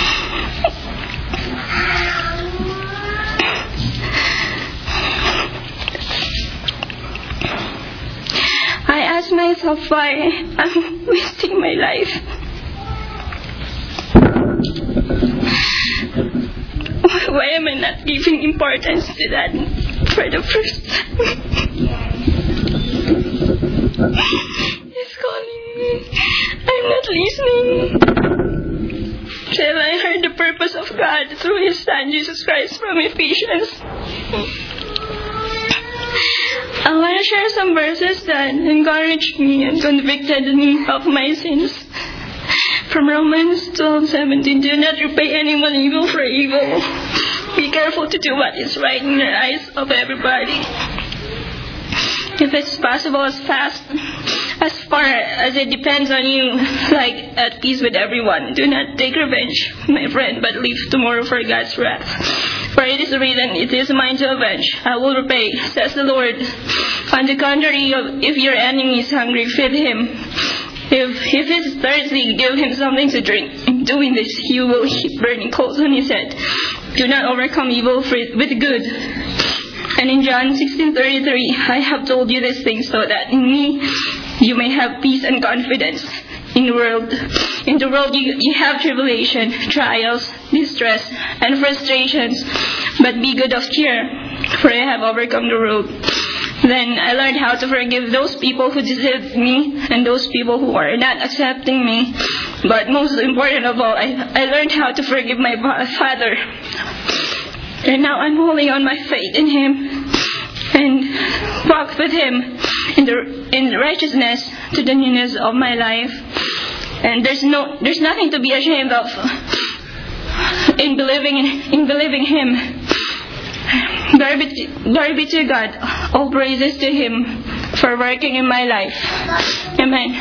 I ask myself why I'm wasting my life. Why am I not giving importance to that for the first time? He's calling me. I'm not listening. Till I heard the purpose of God through His Son Jesus Christ from Ephesians. I want to share some verses that encouraged me and convicted me of my sins. From Romans 12:17, do not repay anyone evil for evil. Be careful to do what is right in the eyes of everybody. If it's possible, as far as it depends on you, like at peace with everyone. Do not take revenge, my friend, but leave tomorrow for God's wrath. For it is written, it is mine to avenge. I will repay, says the Lord. On the contrary, if your enemy is hungry, feed him. If he is thirsty, give him something to drink. In doing this, you will heap burning coals on his head. Do not overcome evil with good. And in John 16:33, I have told you these things so that in me you may have peace and confidence. In the world you have tribulation, trials, distress, and frustrations. But be good of cheer, for I have overcome the world. Then I learned how to forgive those people who deceived me and those people who are not accepting me. But most important of all, I learned how to forgive my father. And now I'm holding on my faith in him and walk with him in righteousness to the newness of my life. And there's nothing to be ashamed of in believing him. Glory be to God. All praises to him for working in my life. Amen.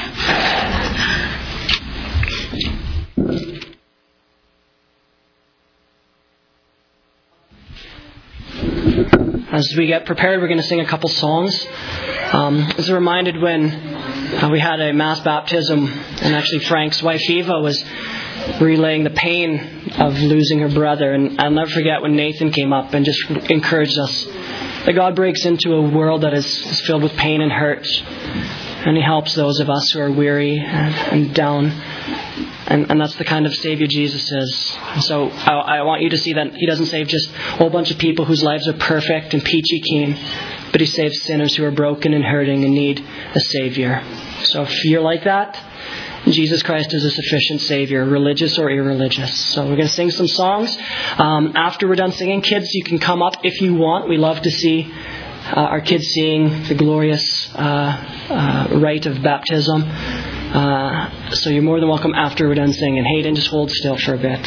As we get prepared, we're going to sing a couple songs. As a reminded when we had a mass baptism, and actually Frank's wife Eva was relaying the pain of losing her brother. And I'll never forget when Nathan came up and just encouraged us that God breaks into a world that is filled with pain and hurt. And He helps those of us who are weary and down. And that's the kind of Savior Jesus is. And so I want you to see that He doesn't save just a whole bunch of people whose lives are perfect and peachy keen. but He saves sinners who are broken and hurting and need a Savior. So if you're like that, Jesus Christ is a sufficient Savior, religious or irreligious. So we're going to sing some songs. After we're done singing, kids, you can come up if you want. We love to see our kids seeing the glorious rite of baptism. So you're more than welcome after we're done singing. Hayden, just hold still for a bit.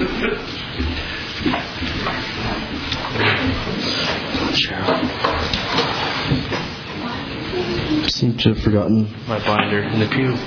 I seem to have forgotten my binder in the pew.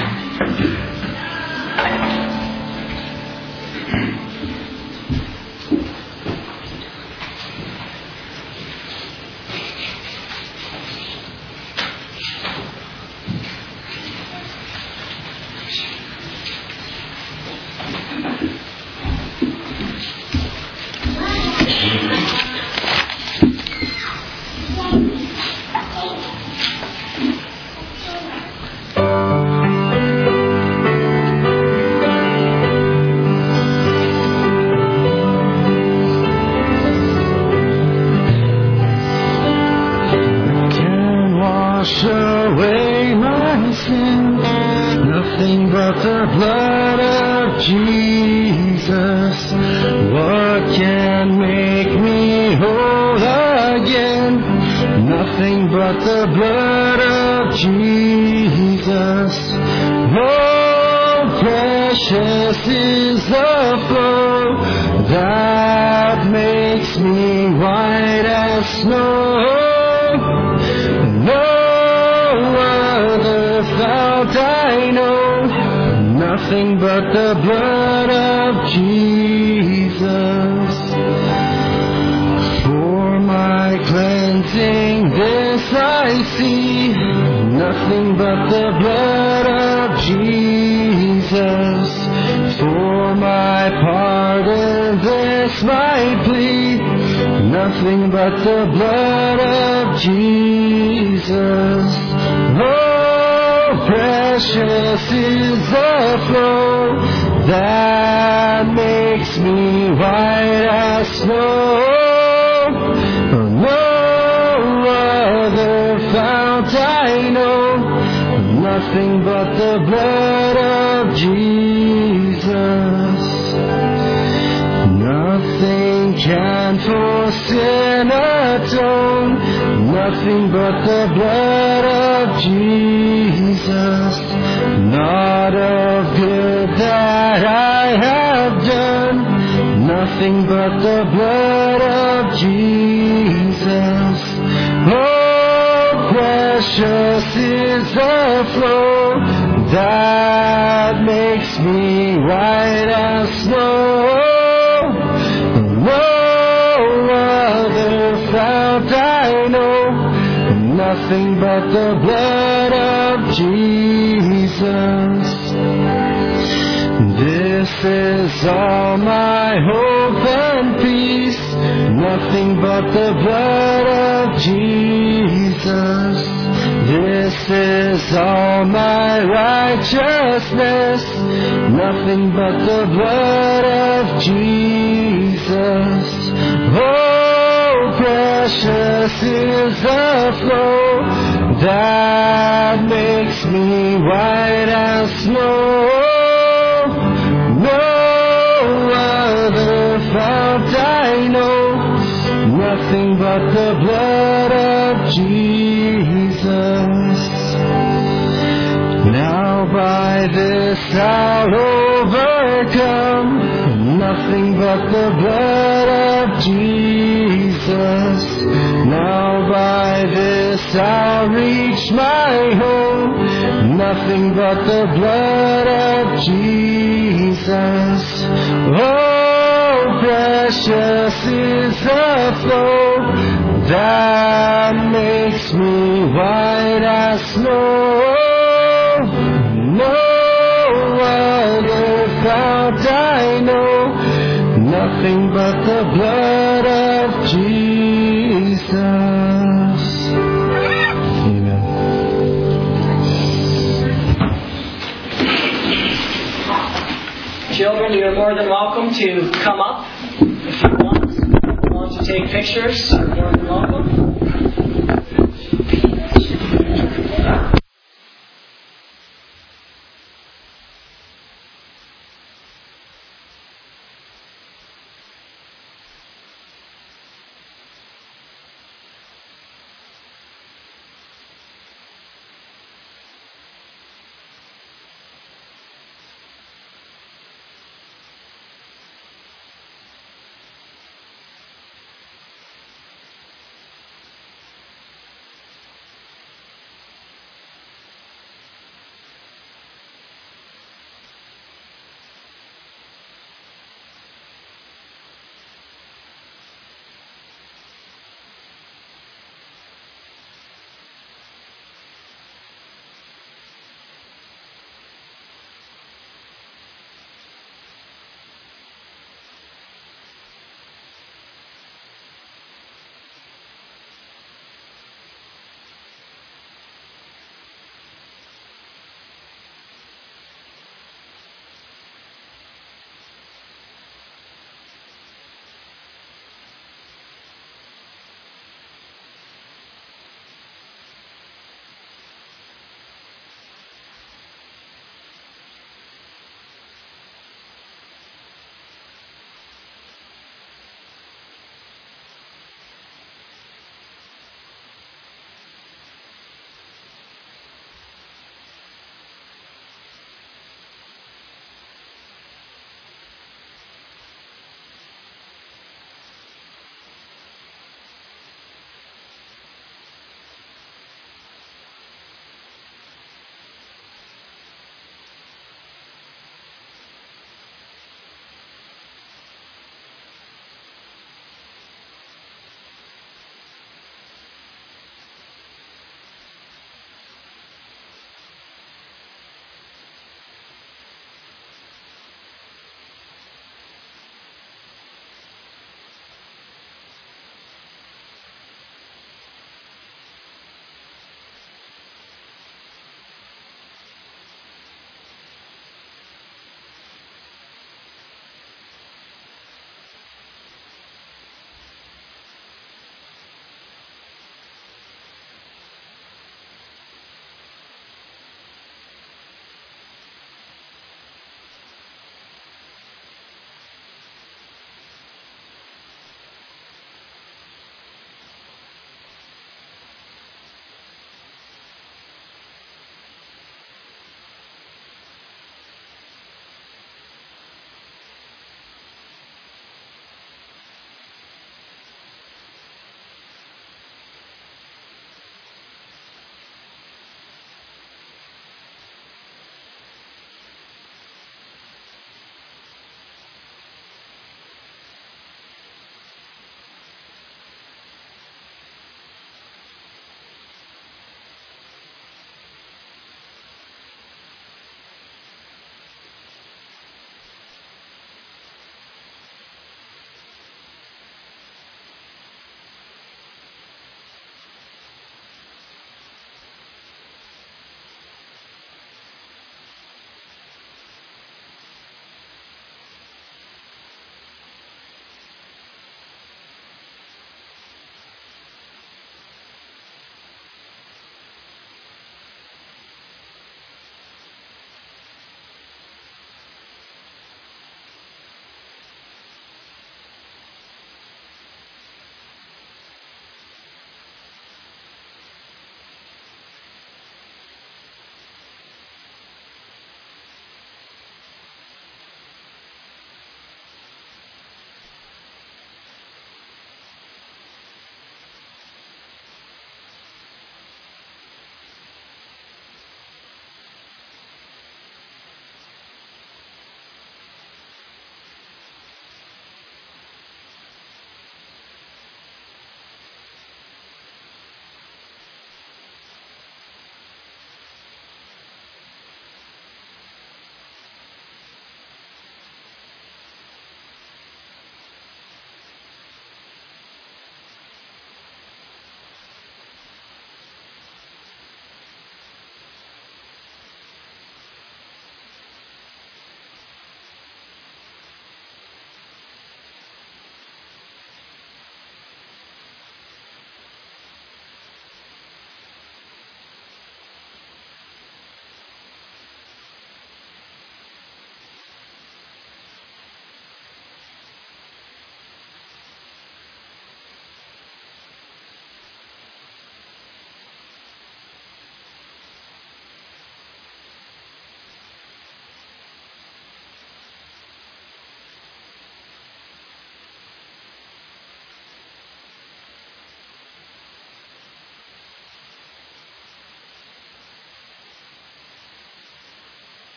Children, you're more than welcome to come up if you want. If you want to take pictures, you're more than welcome.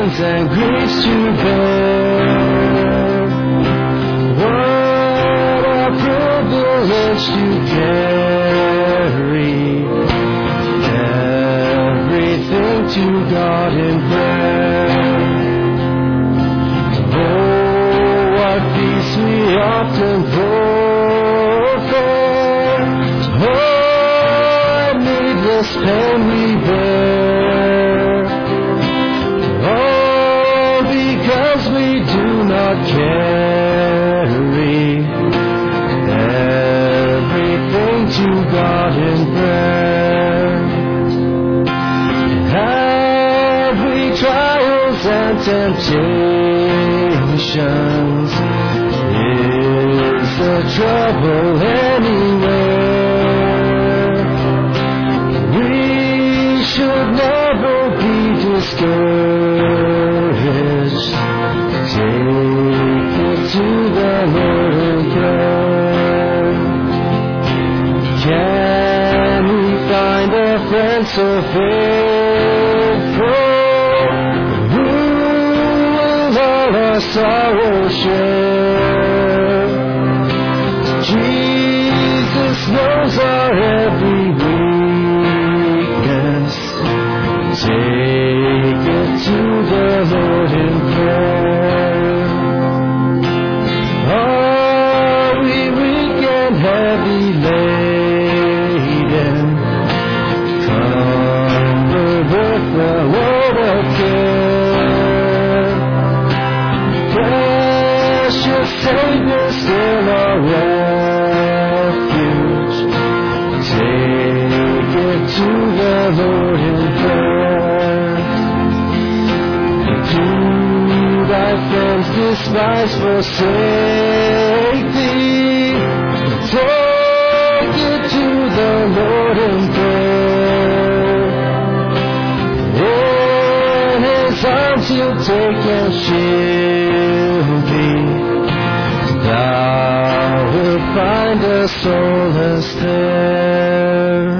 pains and griefs to bear. What a privilege to carry everything to God in prayer. Oh, what peace we often forfeit. Oh, needless pain we bear. Oh, because we do not carry everything to God in prayer. Every trials and temptations is the trouble anywhere. We should never be discouraged. Take it to the Lord in prayer. Can we find a friend so faithful, who will all our sorrow share? Jesus knows our every weakness. Take it to the Lord in prayer. Are we weak and heavy laden, cumbered with the load of care? Precious Savior, still our refuge. Take it to the Lord in prayer. Do thy friends despise, forsake thee? Take it to the Lord in prayer. In His arms He'll take and shield thee. Thou wilt find a solace there.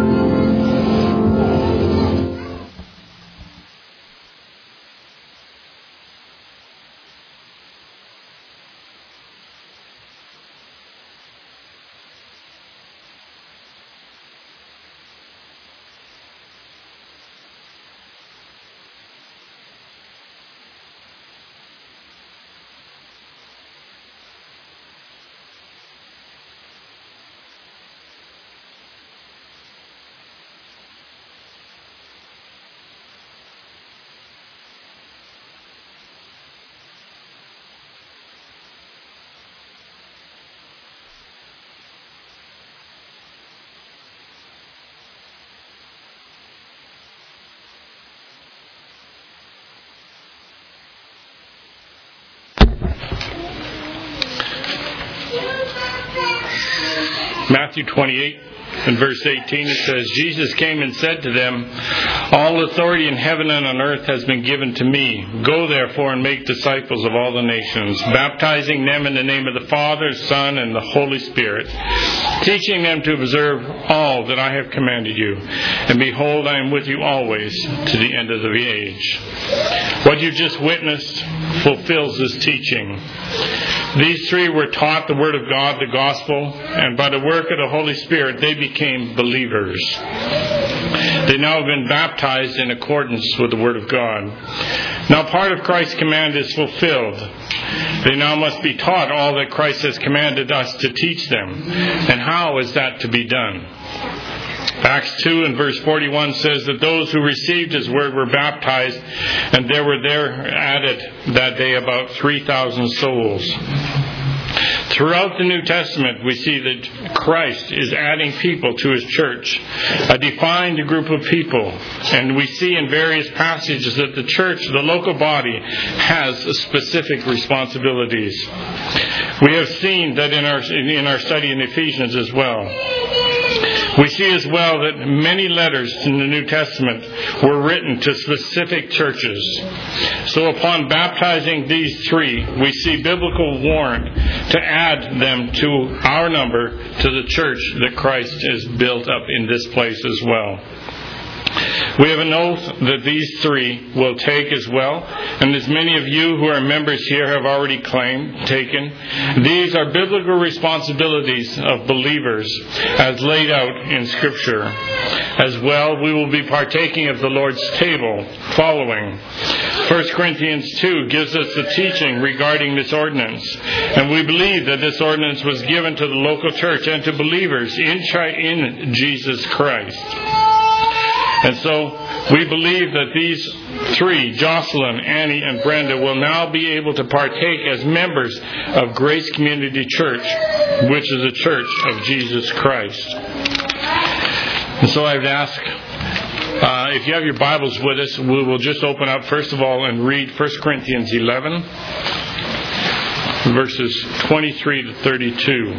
Matthew 28 and verse 18, it says, Jesus came and said to them, all authority in heaven and on earth has been given to me. Go therefore and make disciples of all the nations, baptizing them in the name of the Father, Son, and the Holy Spirit, teaching them to observe all that I have commanded you. And behold, I am with you always to the end of the age. What you just witnessed fulfills this teaching. These three were taught the Word of God, the Gospel, and by the work of the Holy Spirit, they became believers. They now have been baptized in accordance with the Word of God. Now part of Christ's command is fulfilled. They now must be taught all that Christ has commanded us to teach them. And how is that to be done? Acts 2 and verse 41 says that those who received His word were baptized, and there were added that day about 3,000 souls. Throughout the New Testament, we see that Christ is adding people to His church, a defined group of people. And we see in various passages that the church, the local body, has specific responsibilities. We have seen that in our study in Ephesians as well. We see as well that many letters in the New Testament were written to specific churches. So upon baptizing these three, we see biblical warrant to add them to our number to the church that Christ has built up in this place as well. We have an oath that these three will take as well, and as many of you who are members here have already taken. These are biblical responsibilities of believers as laid out in Scripture. As well, we will be partaking of the Lord's table following. 1 Corinthians 2 gives us the teaching regarding this ordinance, and we believe that this ordinance was given to the local church and to believers in Jesus Christ. And so we believe that these three, Jocelyn, Annie, and Brenda, will now be able to partake as members of Grace Community Church, which is a church of Jesus Christ. And so I would ask, if you have your Bibles with us, we will just open up first of all and read 1 Corinthians 11, verses 23 to 32.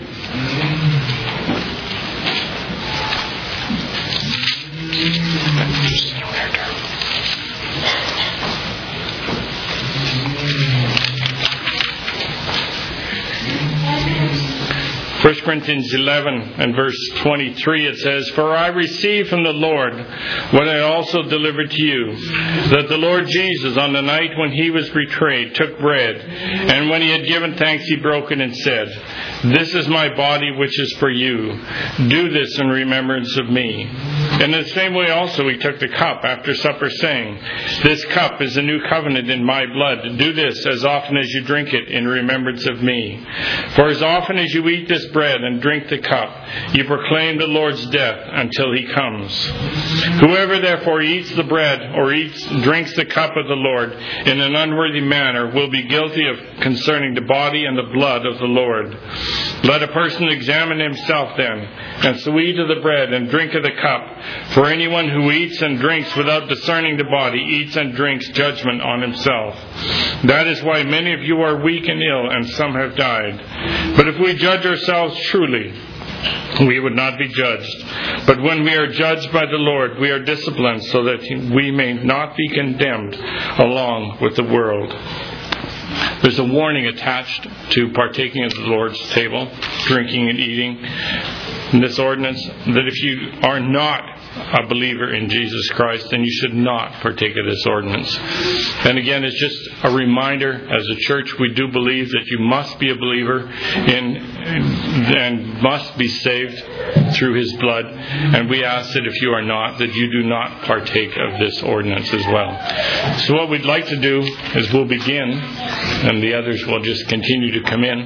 1 Corinthians 11 and verse 23, it says, "For I received from the Lord what I also delivered to you, that the Lord Jesus, on the night when he was betrayed, took bread, and when he had given thanks, he broke it and said, 'This is my body which is for you. Do this in remembrance of me.' And in the same way also he took the cup after supper, saying, 'This cup is the new covenant in my blood. Do this as often as you drink it in remembrance of me. For as often as you eat this bread and drink the cup, you proclaim the Lord's death until he comes. Whoever therefore eats the bread or drinks the cup of the Lord in an unworthy manner will be guilty of concerning the body and the blood of the Lord. Let a person examine himself then, and so eat of the bread and drink of the cup. For anyone who eats and drinks without discerning the body eats and drinks judgment on himself. That is why many of you are weak and ill, and some have died. But if we judge ourselves truly, we would not be judged. But when we are judged by the Lord, we are disciplined so that we may not be condemned along with the world." There's a warning attached to partaking of the Lord's table, drinking and eating in this ordinance, that if you are not a believer in Jesus Christ, then you should not partake of this ordinance. And again, it's just a reminder, as a church, we do believe that you must be a believer and must be saved through his blood. And we ask that if you are not, that you do not partake of this ordinance as well. So what we'd like to do is we'll begin, and the others will just continue to come in.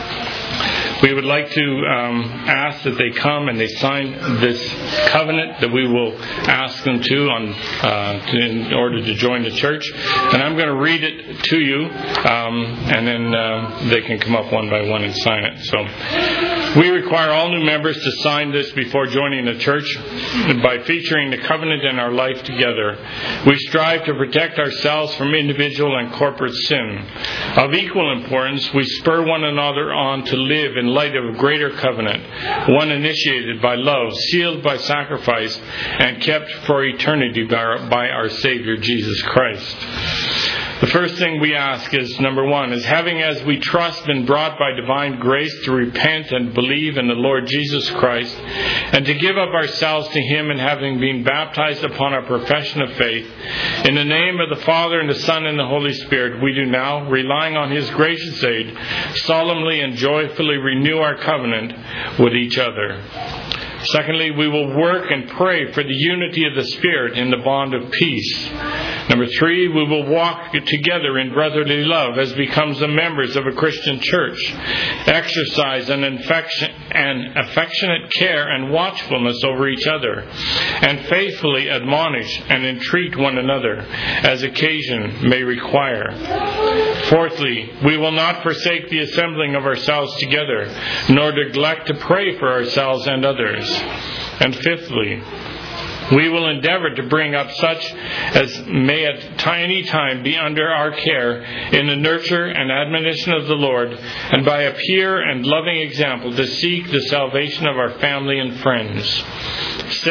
We would like to ask that they come and they sign this covenant that we will ask them to in order to join the church. And I'm going to read it to you, and then they can come up one by one and sign it. So we require all new members to sign this before joining the church by featuring the covenant in our life together. We strive to protect ourselves from individual and corporate sin. Of equal importance, we spur one another on to live in light of a greater covenant, one initiated by love, sealed by sacrifice, and kept for eternity by our Savior Jesus Christ. The first thing we ask is, number one, is having as we trust been brought by divine grace to repent and believe in the Lord Jesus Christ, and to give up ourselves to him, and having been baptized upon our profession of faith, in the name of the Father and the Son and the Holy Spirit, we do now, relying on his gracious aid, solemnly and joyfully renew our covenant with each other. Secondly, we will work and pray for the unity of the Spirit in the bond of peace. Number three, we will walk together in brotherly love as becomes the members of a Christian church. Exercise an affectionate care and watchfulness over each other, and faithfully admonish and entreat one another as occasion may require. Fourthly, we will not forsake the assembling of ourselves together, nor neglect to pray for ourselves and others. And fifthly, we will endeavor to bring up such as may at any time be under our care in the nurture and admonition of the Lord, and by a pure and loving example to seek the salvation of our family and friends. Sixth,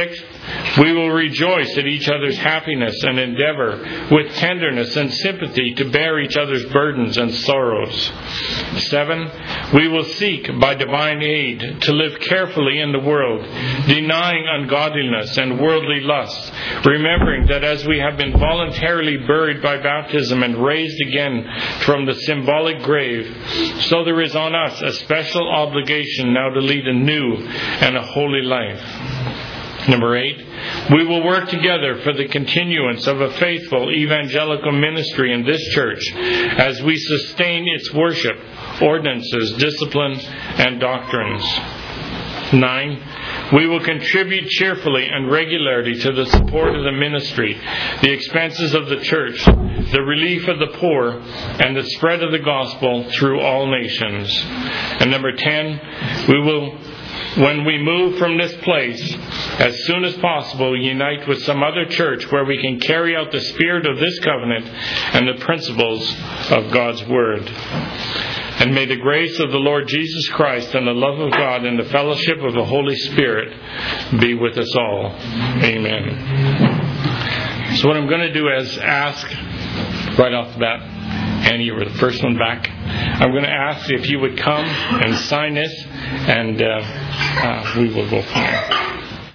We will rejoice at each other's happiness and endeavor with tenderness and sympathy to bear each other's burdens and sorrows. 7. We will seek by divine aid to live carefully in the world, denying ungodliness and worldly lusts, remembering that as we have been voluntarily buried by baptism and raised again from the symbolic grave, so there is on us a special obligation now to lead a new and a holy life. Number 8, we will work together for the continuance of a faithful evangelical ministry in this church as we sustain its worship, ordinances, discipline, and doctrines. 9, we will contribute cheerfully and regularly to the support of the ministry, the expenses of the church, the relief of the poor, and the spread of the gospel through all nations. And number 10, we will, when we move from this place, as soon as possible, unite with some other church where we can carry out the spirit of this covenant and the principles of God's Word. And may the grace of the Lord Jesus Christ and the love of God and the fellowship of the Holy Spirit be with us all. Amen. So what I'm going to do is ask, right off the bat, Annie, you were the first one back. I'm going to ask if you would come and sign this, and we will go from there.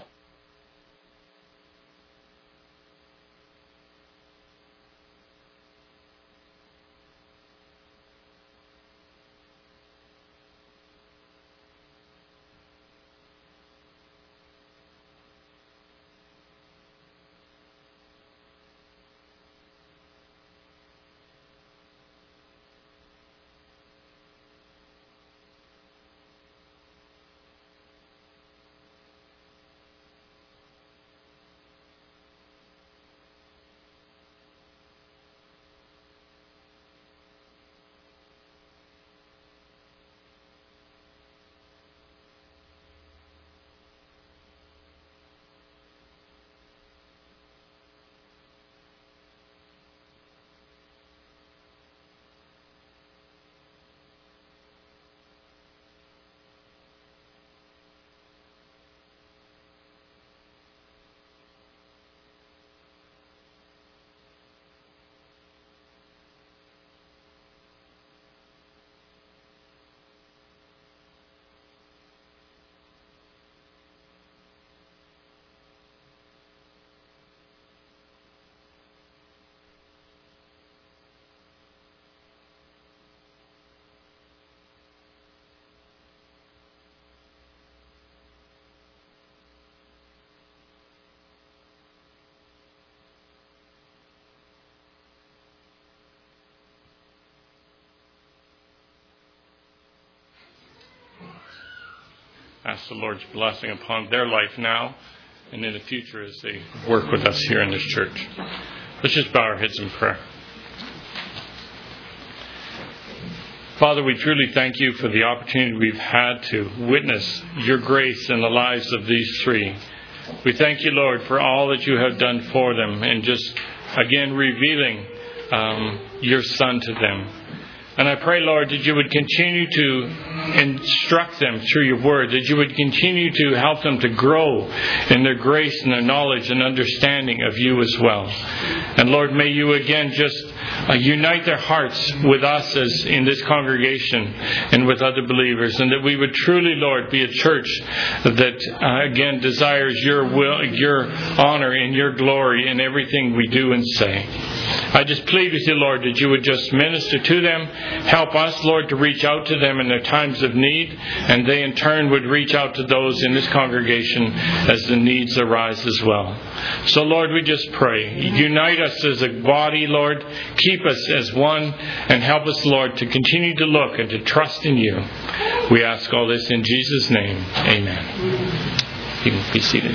Ask the Lord's blessing upon their life now and in the future as they work with us here in this church. Let's just bow our heads in prayer. Father, we truly thank you for the opportunity we've had to witness your grace in the lives of these three. We thank you, Lord, for all that you have done for them and just, again, revealing your Son to them. And I pray, Lord, that you would continue to instruct them through your word, that you would continue to help them to grow in their grace and their knowledge and understanding of you as well. And Lord, may you again just unite their hearts with us as in this congregation and with other believers, and that we would truly, Lord, be a church that again desires your will, your honor and your glory in everything we do and say. I just plead with you, Lord, that you would just minister to them. Help us, Lord, to reach out to them in their times of need, and they in turn would reach out to those in this congregation as the needs arise as well. So, Lord, we just pray. Unite us as a body, Lord. Keep us as one, and help us, Lord, to continue to look and to trust in you. We ask all this in Jesus' name. Amen. You can be seated.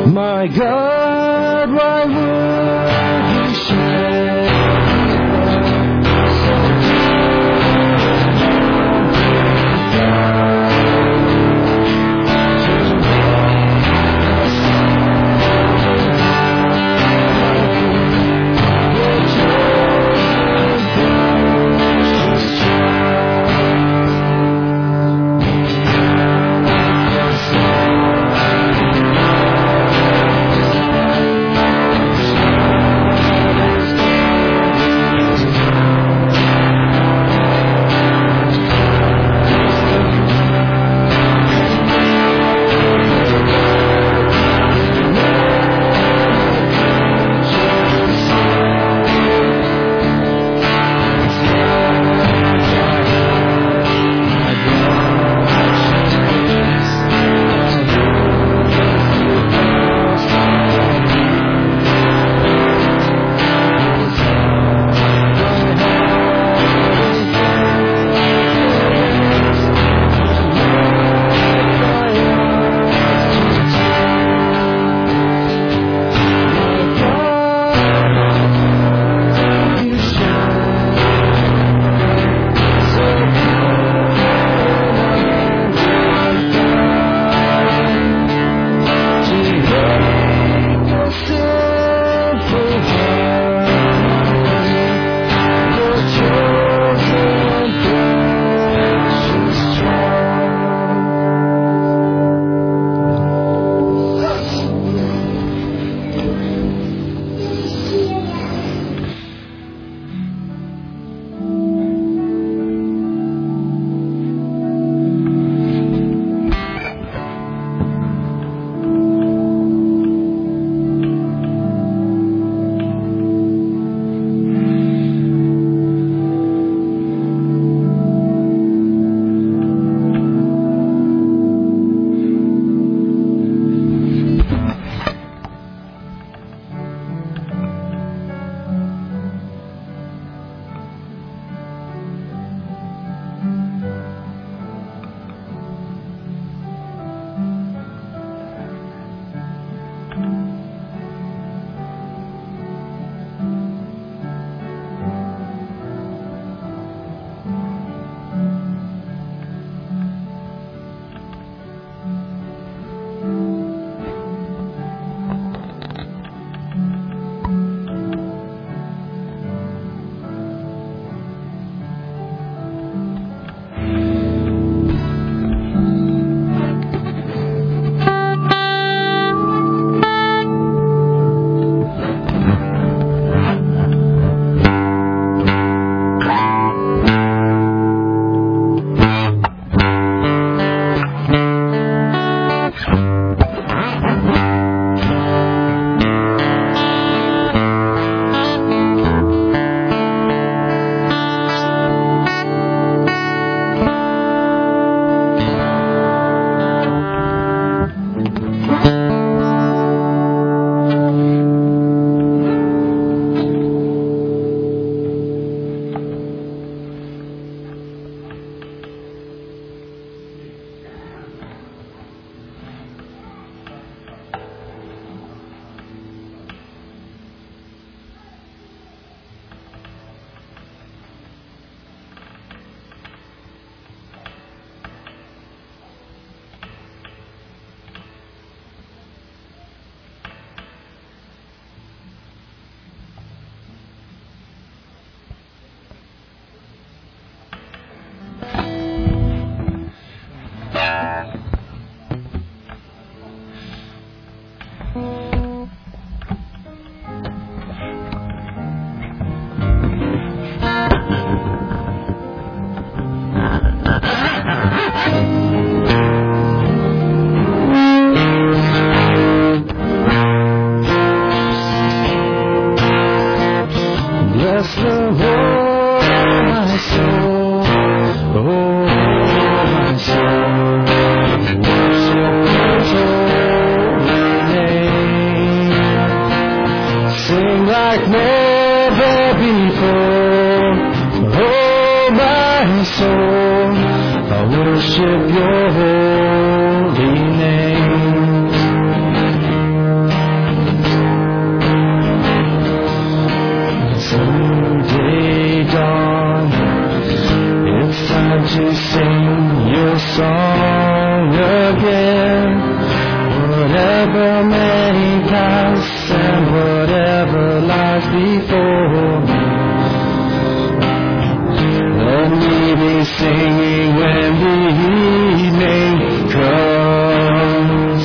My God, why would you shed worship your holy name. day dawn. It's time to sing your song again. Whatever may pass and whatever lies before me, let me be singing when the evening comes.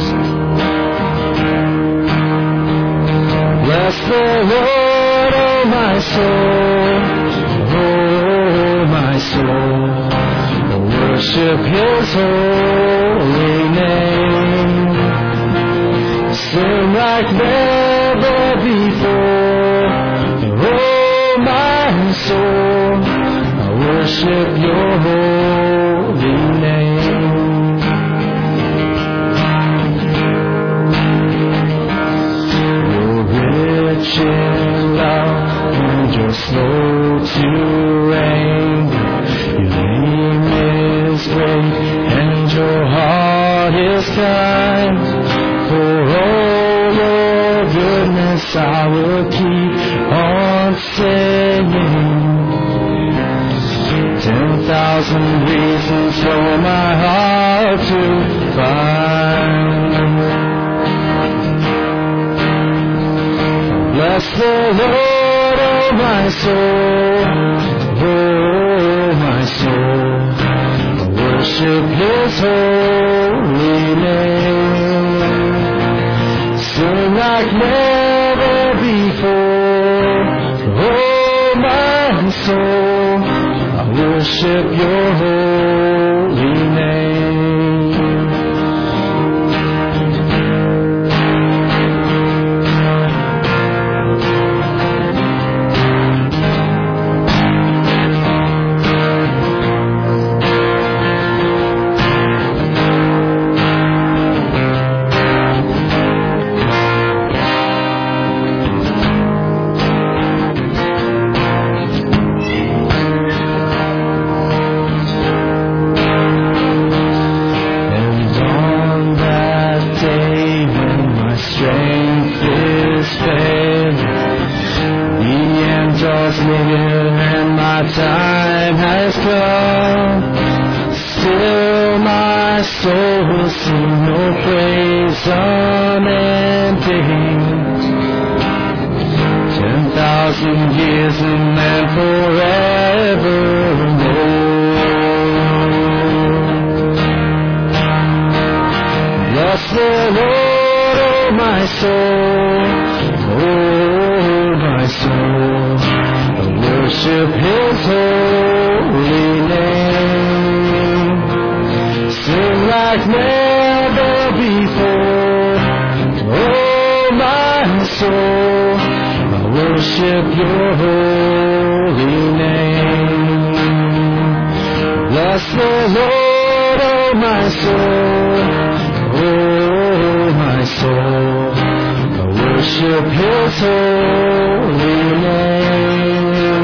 Bless the Lord, oh my soul, oh my soul. Worship His holy name. Sing like never before, oh my soul. Worship your holy name. You're rich in love and you're slow to anger. Your name is great and your heart is kind. For all your goodness I will keep on singing. 10,000 reasons for my heart to find. Bless the Lord, oh my soul, oh my soul. Worship His holy name. Sing like never before, oh my soul. Worship your holy name. Time has come, still my soul will sing your praise unending. 10,000 years and then forevermore. Bless the Lord, oh my soul, oh my soul. Worship His holy name. Sing like never before, oh my soul. I worship your holy name. Bless the Lord, oh my soul, oh my soul. I worship His holy name.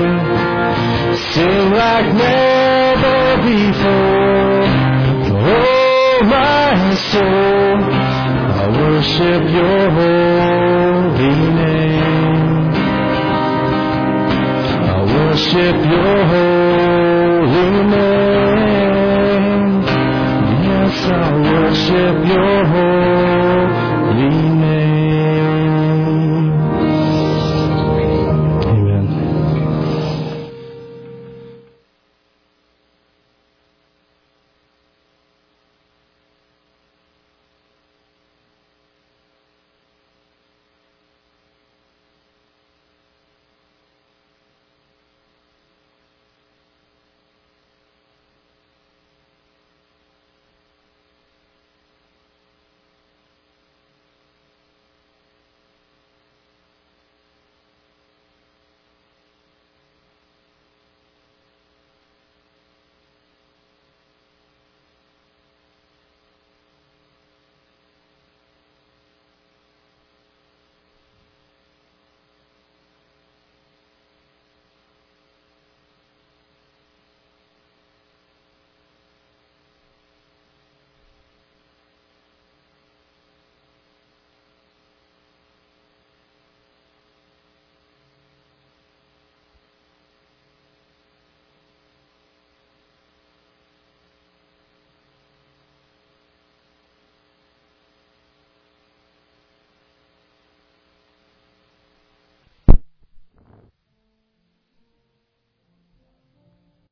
Sing like never before, oh my soul. I worship your holy name. I worship your holy name. Yes, I worship your holy name.